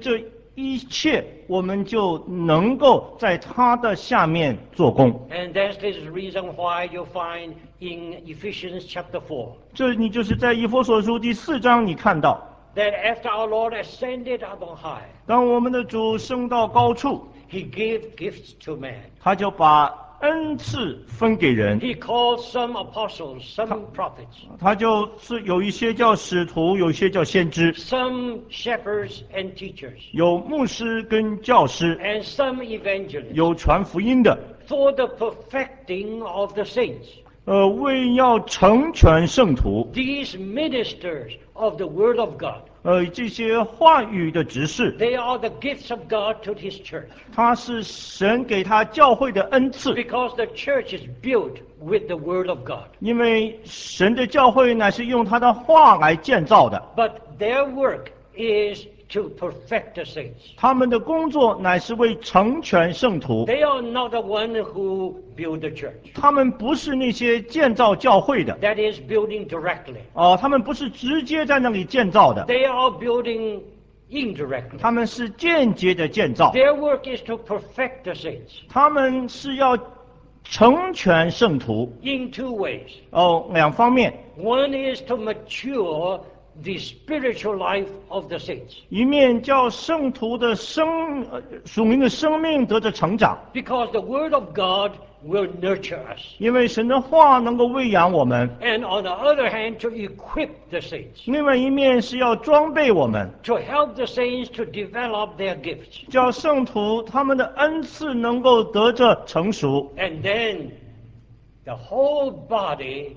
一切，我们就能够在他的下面做工。 And that is the reason why you find in Ephesians chapter four 这你就是在以弗所书第四章你看到， that after our Lord ascended up on high, 当我们的主升到高处， he gave gifts to man. 他就把恩赐分给人， He called some apostles, some prophets, 他就是有一些叫使徒，有一些叫先知， some shepherds and teachers, 有牧师跟教师， and some evangelists, 有传福音的， for the perfecting of the saints. 呃，为要成全圣徒， These ministers of the Word of God, 呃，这些话语的执事， they are the gifts of God to His church. 他是神给他教会的恩赐， Because the church is built with the Word of God. 因为神的教会乃是用他的话来建造的， But their work is to perfect the saints. 他们的工作乃是为成全圣徒， They are not the one who build the church. 他们不是那些建造教会的， That is building directly. 哦、他们不是直接在那里建造的， They are building indirectly. 他们是间接的建造， Their work is to perfect the saints 他们是要成全圣徒。 in two ways. 哦，两方面， One is to mature the spiritual life of the saints. 一面叫圣徒的生呃属灵的生命得着成长， Because the Word of God will nurture us. 因为神的话能够喂养我们； And on the other hand, to equip the saints. 另外一面是要装备我们， To help the saints to develop their gifts. 叫圣徒他们的恩赐能够得着成熟， And then the whole body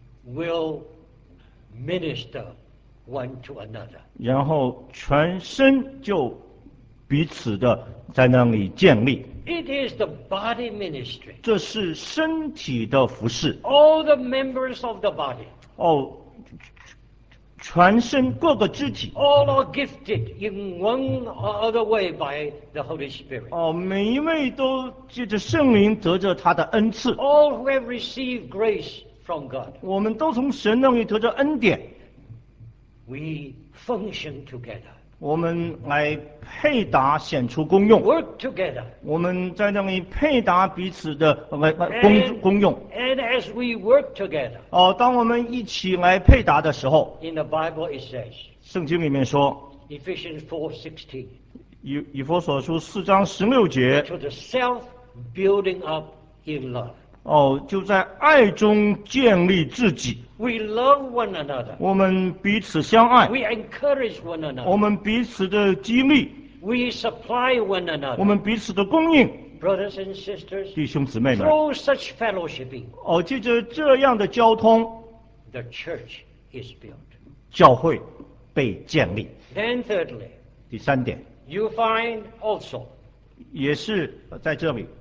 will minister one to another. 然后全身就彼此的在那里建立。 It is the body ministry. 这是身体的服饰 All the members of the body, 哦，全身各个肢体 all are gifted in one or other way by the Holy Spirit. 哦，每一位都借着圣灵得着他的恩赐， All who have received grace from God. 我们都从神那里得着恩典， We function together, 我们来配搭显出功用， work together. 我们在那里配搭彼此的来来功 And, 功用。 and as we work together, 哦，当我们一起来配搭的时候， in the Bible it says, 圣经里面说， Ephesians four sixteen, 以以弗所书四章十六节， to the self-building up in love. 哦，就在爱中建立自己， We love one another. 我们彼此相爱， We encourage one 我 another. 们彼此的激励， We supply one 我 another. 们彼此的供应， Brothers and sisters, 弟兄姊妹们， through such fellowshipping, 哦，借着这样的交通， the church is built. 教会被建立。 Then thirdly, 第三点 you find also 也是呃在这里，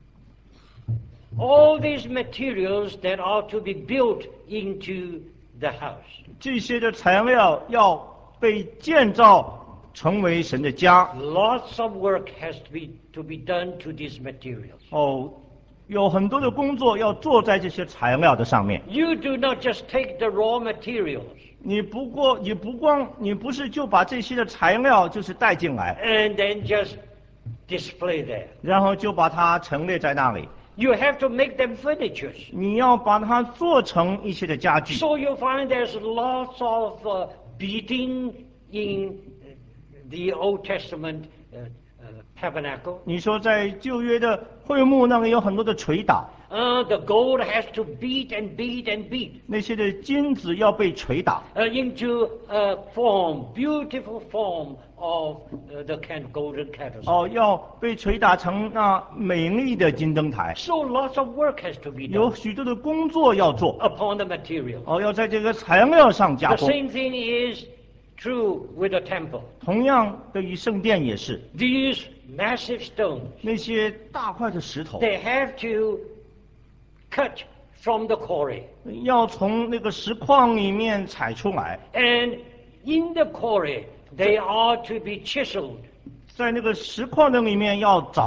all these materials that are to be built into the house. 这些的材料要被建造成为神的家。 Lots of work has to be to be done to these materials. 哦，有很多的工作要做在这些材料的上面。 You do not just take the raw materials 你不过，你不光，你不是就把这些的材料就是带进来， and then just display there. 然后就把它陈列在那里。 You have to make them furnitures. 你要把它做成一些的家具。 So you find there's lots of uh, beating in the Old Testament uh, uh, tabernacle. 你说在旧约的会幕那里有很多的捶打， Uh, the gold has to beat and beat and beat 那些的金子要被捶打， uh, into a form, beautiful form of uh, the can golden candlestick. 哦，要被捶打成那美丽的金灯台。 So lots of work has to be 有 done 许多的工作要做， upon the material. 哦，要在这个材料上加 The 工。 same thing is true with the temple. 同样的，于圣殿也是， These massive stones, 那些大块的石头 they have to cut from the quarry. 要从那个石矿里面采出来， And in the quarry, they are to be chiseled. 在那个石矿的里面要凿，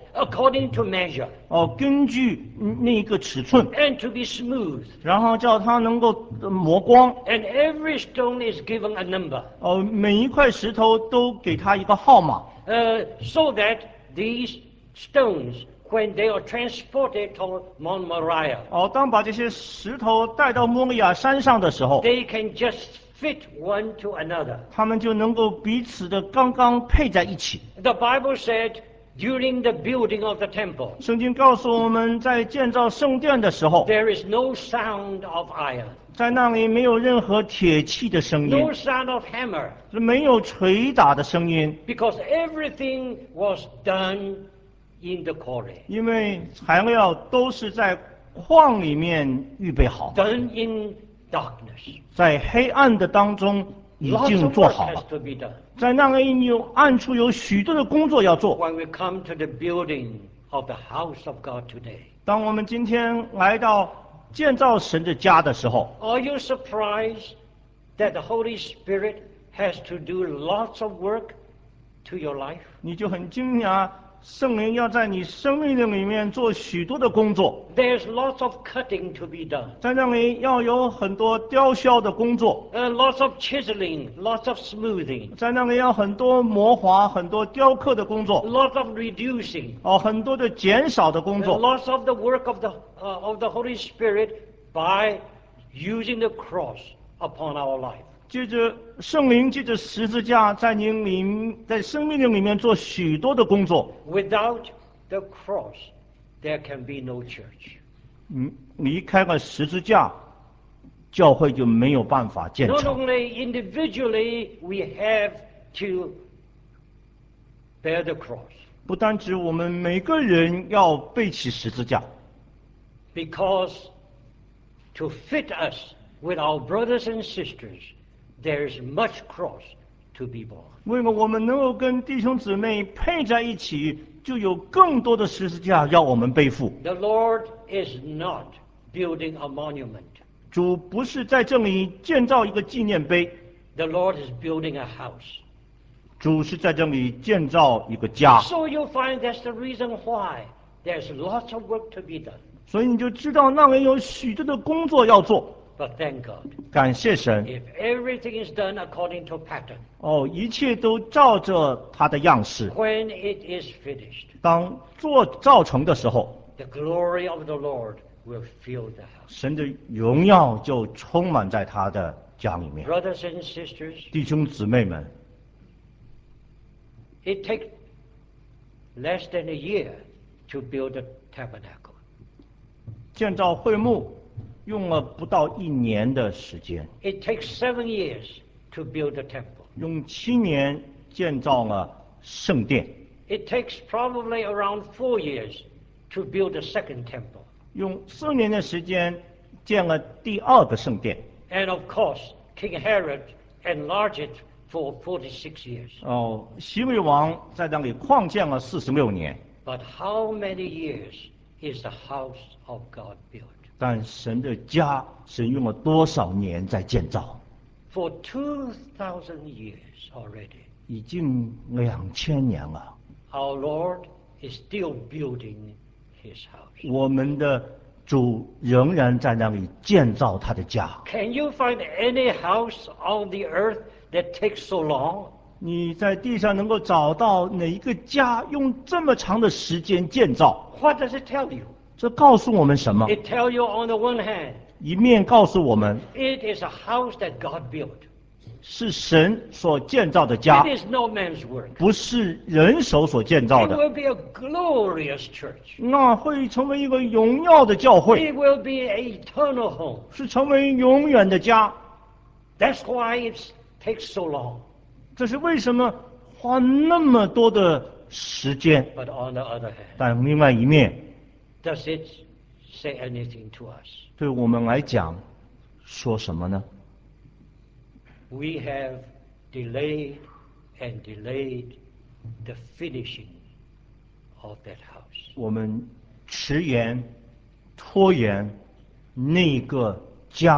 according to measure, 哦，根据那个尺寸， and to be smooth. 然后叫它能够呃磨光。 And every stone is given a number, 哦，每一块石头都给它一个号码， uh, so that these stones, when they are transported to Mount Moriah, 哦，当把这些石头带到摩利亚山上的时候， they can just fit one to another. 它们就能够彼此的刚刚配在一起。 The Bible said during the building of the temple, 圣经告诉我们在建造圣殿的时候， there is no sound of iron, 在那里没有任何铁器的声音 no，sound of hammer, 没有捶打的声音， because everything was done in the quarry, 因为材料都是在矿里面预备好， done in darkness. 在黑暗的当中已 Lots 经 of 做 work 好 has 了。 to be done 在那里有暗处有许多的工作要做。 when we come to the building of the house of God today. 当我们今天来到建造神的家的时候， Are you surprised that the Holy Spirit has to do lots of work to your life? 你就很惊讶，圣灵要在你生命的里面做许多的工作， There's lots of cutting to be done, 在那里要有很多雕削的工作， uh, lots of chiseling, lots of smoothing, 在那里要很多磨滑、很多雕刻的工作， lots of reducing, 哦，很多的减少的工 and 作， lots of the work of the, uh, of the Holy Spirit by using the cross upon our life. 接着圣灵借着十字架在你里在生命的里面做许多的工作。 Without the cross, there can be no church. 嗯，离开了十字架，教会就没有办法建 Not 成。 only individually we have to bear the cross, 不单指我们每个人要背起十字架， because to fit us with our brothers and sisters, there is much cross to be borne. 为了我们能够跟弟兄姊妹配在一起，就有更多的十字架要我们背负。 The Lord is not building a monument. 主不是在这里建造一个纪念碑， The Lord is building a house. 主是在这里建造一个家。 So you'll find that's the reason why there's lots of work to be done. 所以你就知道那里有许多的工作要做。 But thank God, 感谢神 if everything is done according to pattern, 哦，一切都照着他的样式。 when it is finished, 当做造成的时候， the glory of the Lord will fill the house. 神的荣耀就充满在他的家里面。 Brothers and sisters, 弟兄姊妹们， it takes less than a year to build a tabernacle. 建造会幕用了不到一年的时间， It takes seven years to build a temple. 用七年建造了圣殿， It takes probably around four years to build a second temple. 用四年的时间建了第二个圣殿。 And of course, King Herod enlarged it for forty-six years. 哦，希律王在那里扩建了四十六年， But how many years is the house of God built? 但神的家，神用了多少年在建造？ For two thousand years already, 已经两千年了。 our Lord is still building his house. 我们的主仍然在那里建造他的家。 Can you find any house on the earth that takes so long? 你在地上能够找到哪一个家用这么长的时间建造？ What does it tell you? 这告诉我们什么？ It tells you on the one hand, 一面告诉我们 it is a house that God built. 是神所建造的家， It is no man's work. 不是人手所建造 It 的。 will be a glorious church. 那会成为一个荣耀的教会， It will be an eternal home. 是成为永远的家。 That's why it takes so long. 这是为什么花那么多的时间？ But on the other hand, 但另外一面， does it say anything to us? 对我们来讲，说什么呢？ We have delayed and delayed the finishing of that house. 我们迟延、拖延那个家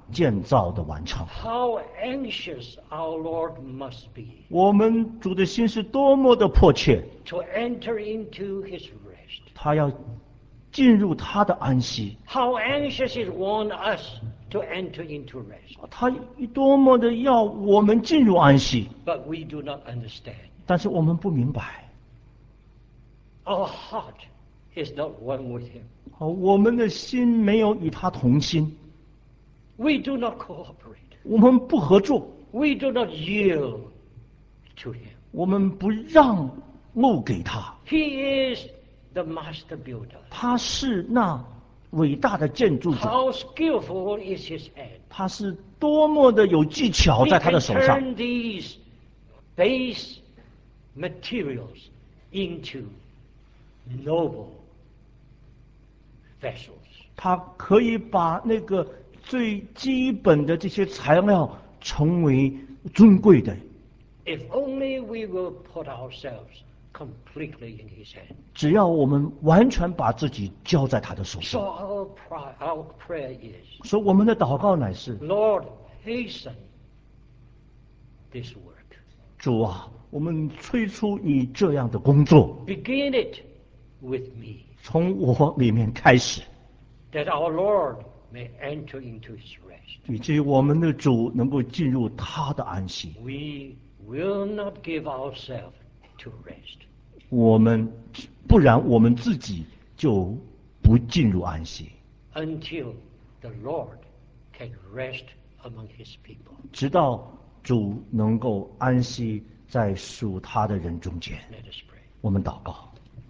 建造的完成。 How anxious our Lord must be 我们主的心是多么的迫切， to enter into His rest. 他要进入他的安息， How anxious He wants us to enter into rest. 他多么的要我们进入安息， But we do not understand. 但是我们不明白， Our heart is not one with Him. 哦，我们的心没有与他同心， We do not cooperate. 我们不合作， We do not yield to Him. 我们不让路给他， He is the master builder. 他是那伟大的建筑者， How skillful is His hand. 他是多么的有技巧 He 在他 can 的手上， turn these base materials into noble vessels. 他可以把那个最基本的这些材料成为尊贵的。 If only we will put ourselves completely in His hand. 只要我们完全把自己交在他的手 So 上， our, pri- our prayer is, 所以我们的祷告乃是： Lord, hasten this work. 主啊，我们催促你这样的工作， Begin it with me, 从我里面开始， that our Lord may enter into His rest. 以至于我们的主能够进入他的安息。 We will not give ourselves to rest 我们不然我们自己就不进入安息， until the Lord can rest among His people. 直到主能够安息在属他的人中间。 Let us pray. 我们祷告。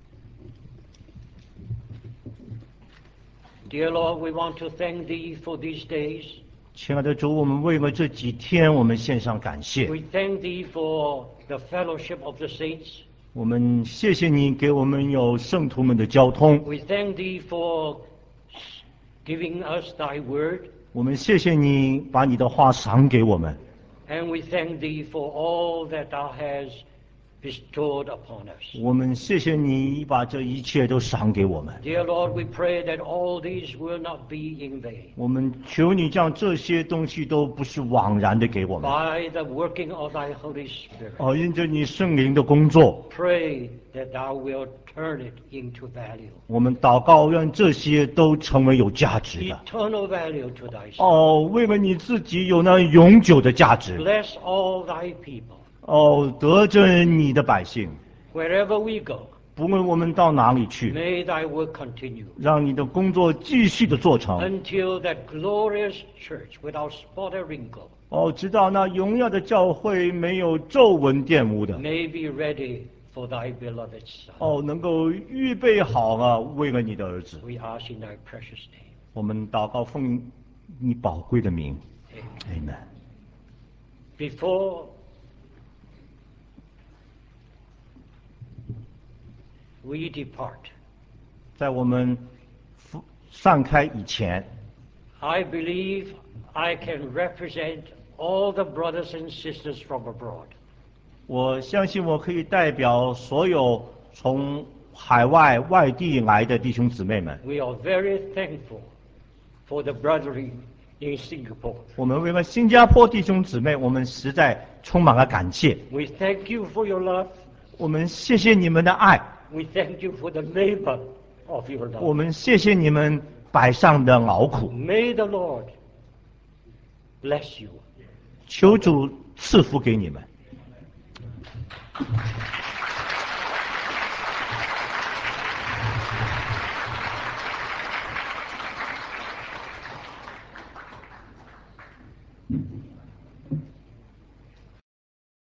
Dear Lord, we want to thank Thee for these days. 亲爱的主，我们为了这几天，我们献上感谢。 We thank Thee for the fellowship of the saints. 我们谢谢你给我们有圣徒们的交通， We thank Thee for giving us Thy word. 我们谢谢你把你的话赏给我们， And we thank Thee for all that Thou hast bestowed upon us. 我们谢谢你把这一切都赏给我们。 Dear Lord, we pray that all these will not be in vain. 我们求你将这些东西都不是枉然的给我们， By the working of Thy Holy Spirit, 哦，因着你圣灵的工作， pray that Thou wilt turn it into value. 我们祷告让这些都成为有价值的， Eternal value to Thy Son. 哦，为了你自己有那永久的价值， Bless all Thy people. 哦，得着你的百姓， Wherever we go, 不论我们到哪里去， may Thy work continue 让你的工作继续的做成。 until that glorious church without spot or wrinkle 哦，直到那荣耀的教会没有皱纹玷污的， may be ready for Thy beloved Son. 哦，能够预备好了，为了你的儿子， We ask in Thy precious name. 我们祷告奉你宝贵的名 Amen. ，Amen。 Before we depart, 在我们散开以前， I believe I can represent all the brothers and sisters from abroad. 我相信我可以代表所有从海外外地来的弟兄姊妹们， We are very thankful for the brethren in Singapore. 我们为了新加坡弟兄姊妹，我们实在充满了感谢。 We thank you for your love. 我们谢谢你们的爱， We thank you for the labor of your 我 love. 们谢谢你们摆上的劳苦。 May the Lord bless you. 求主赐福给你们。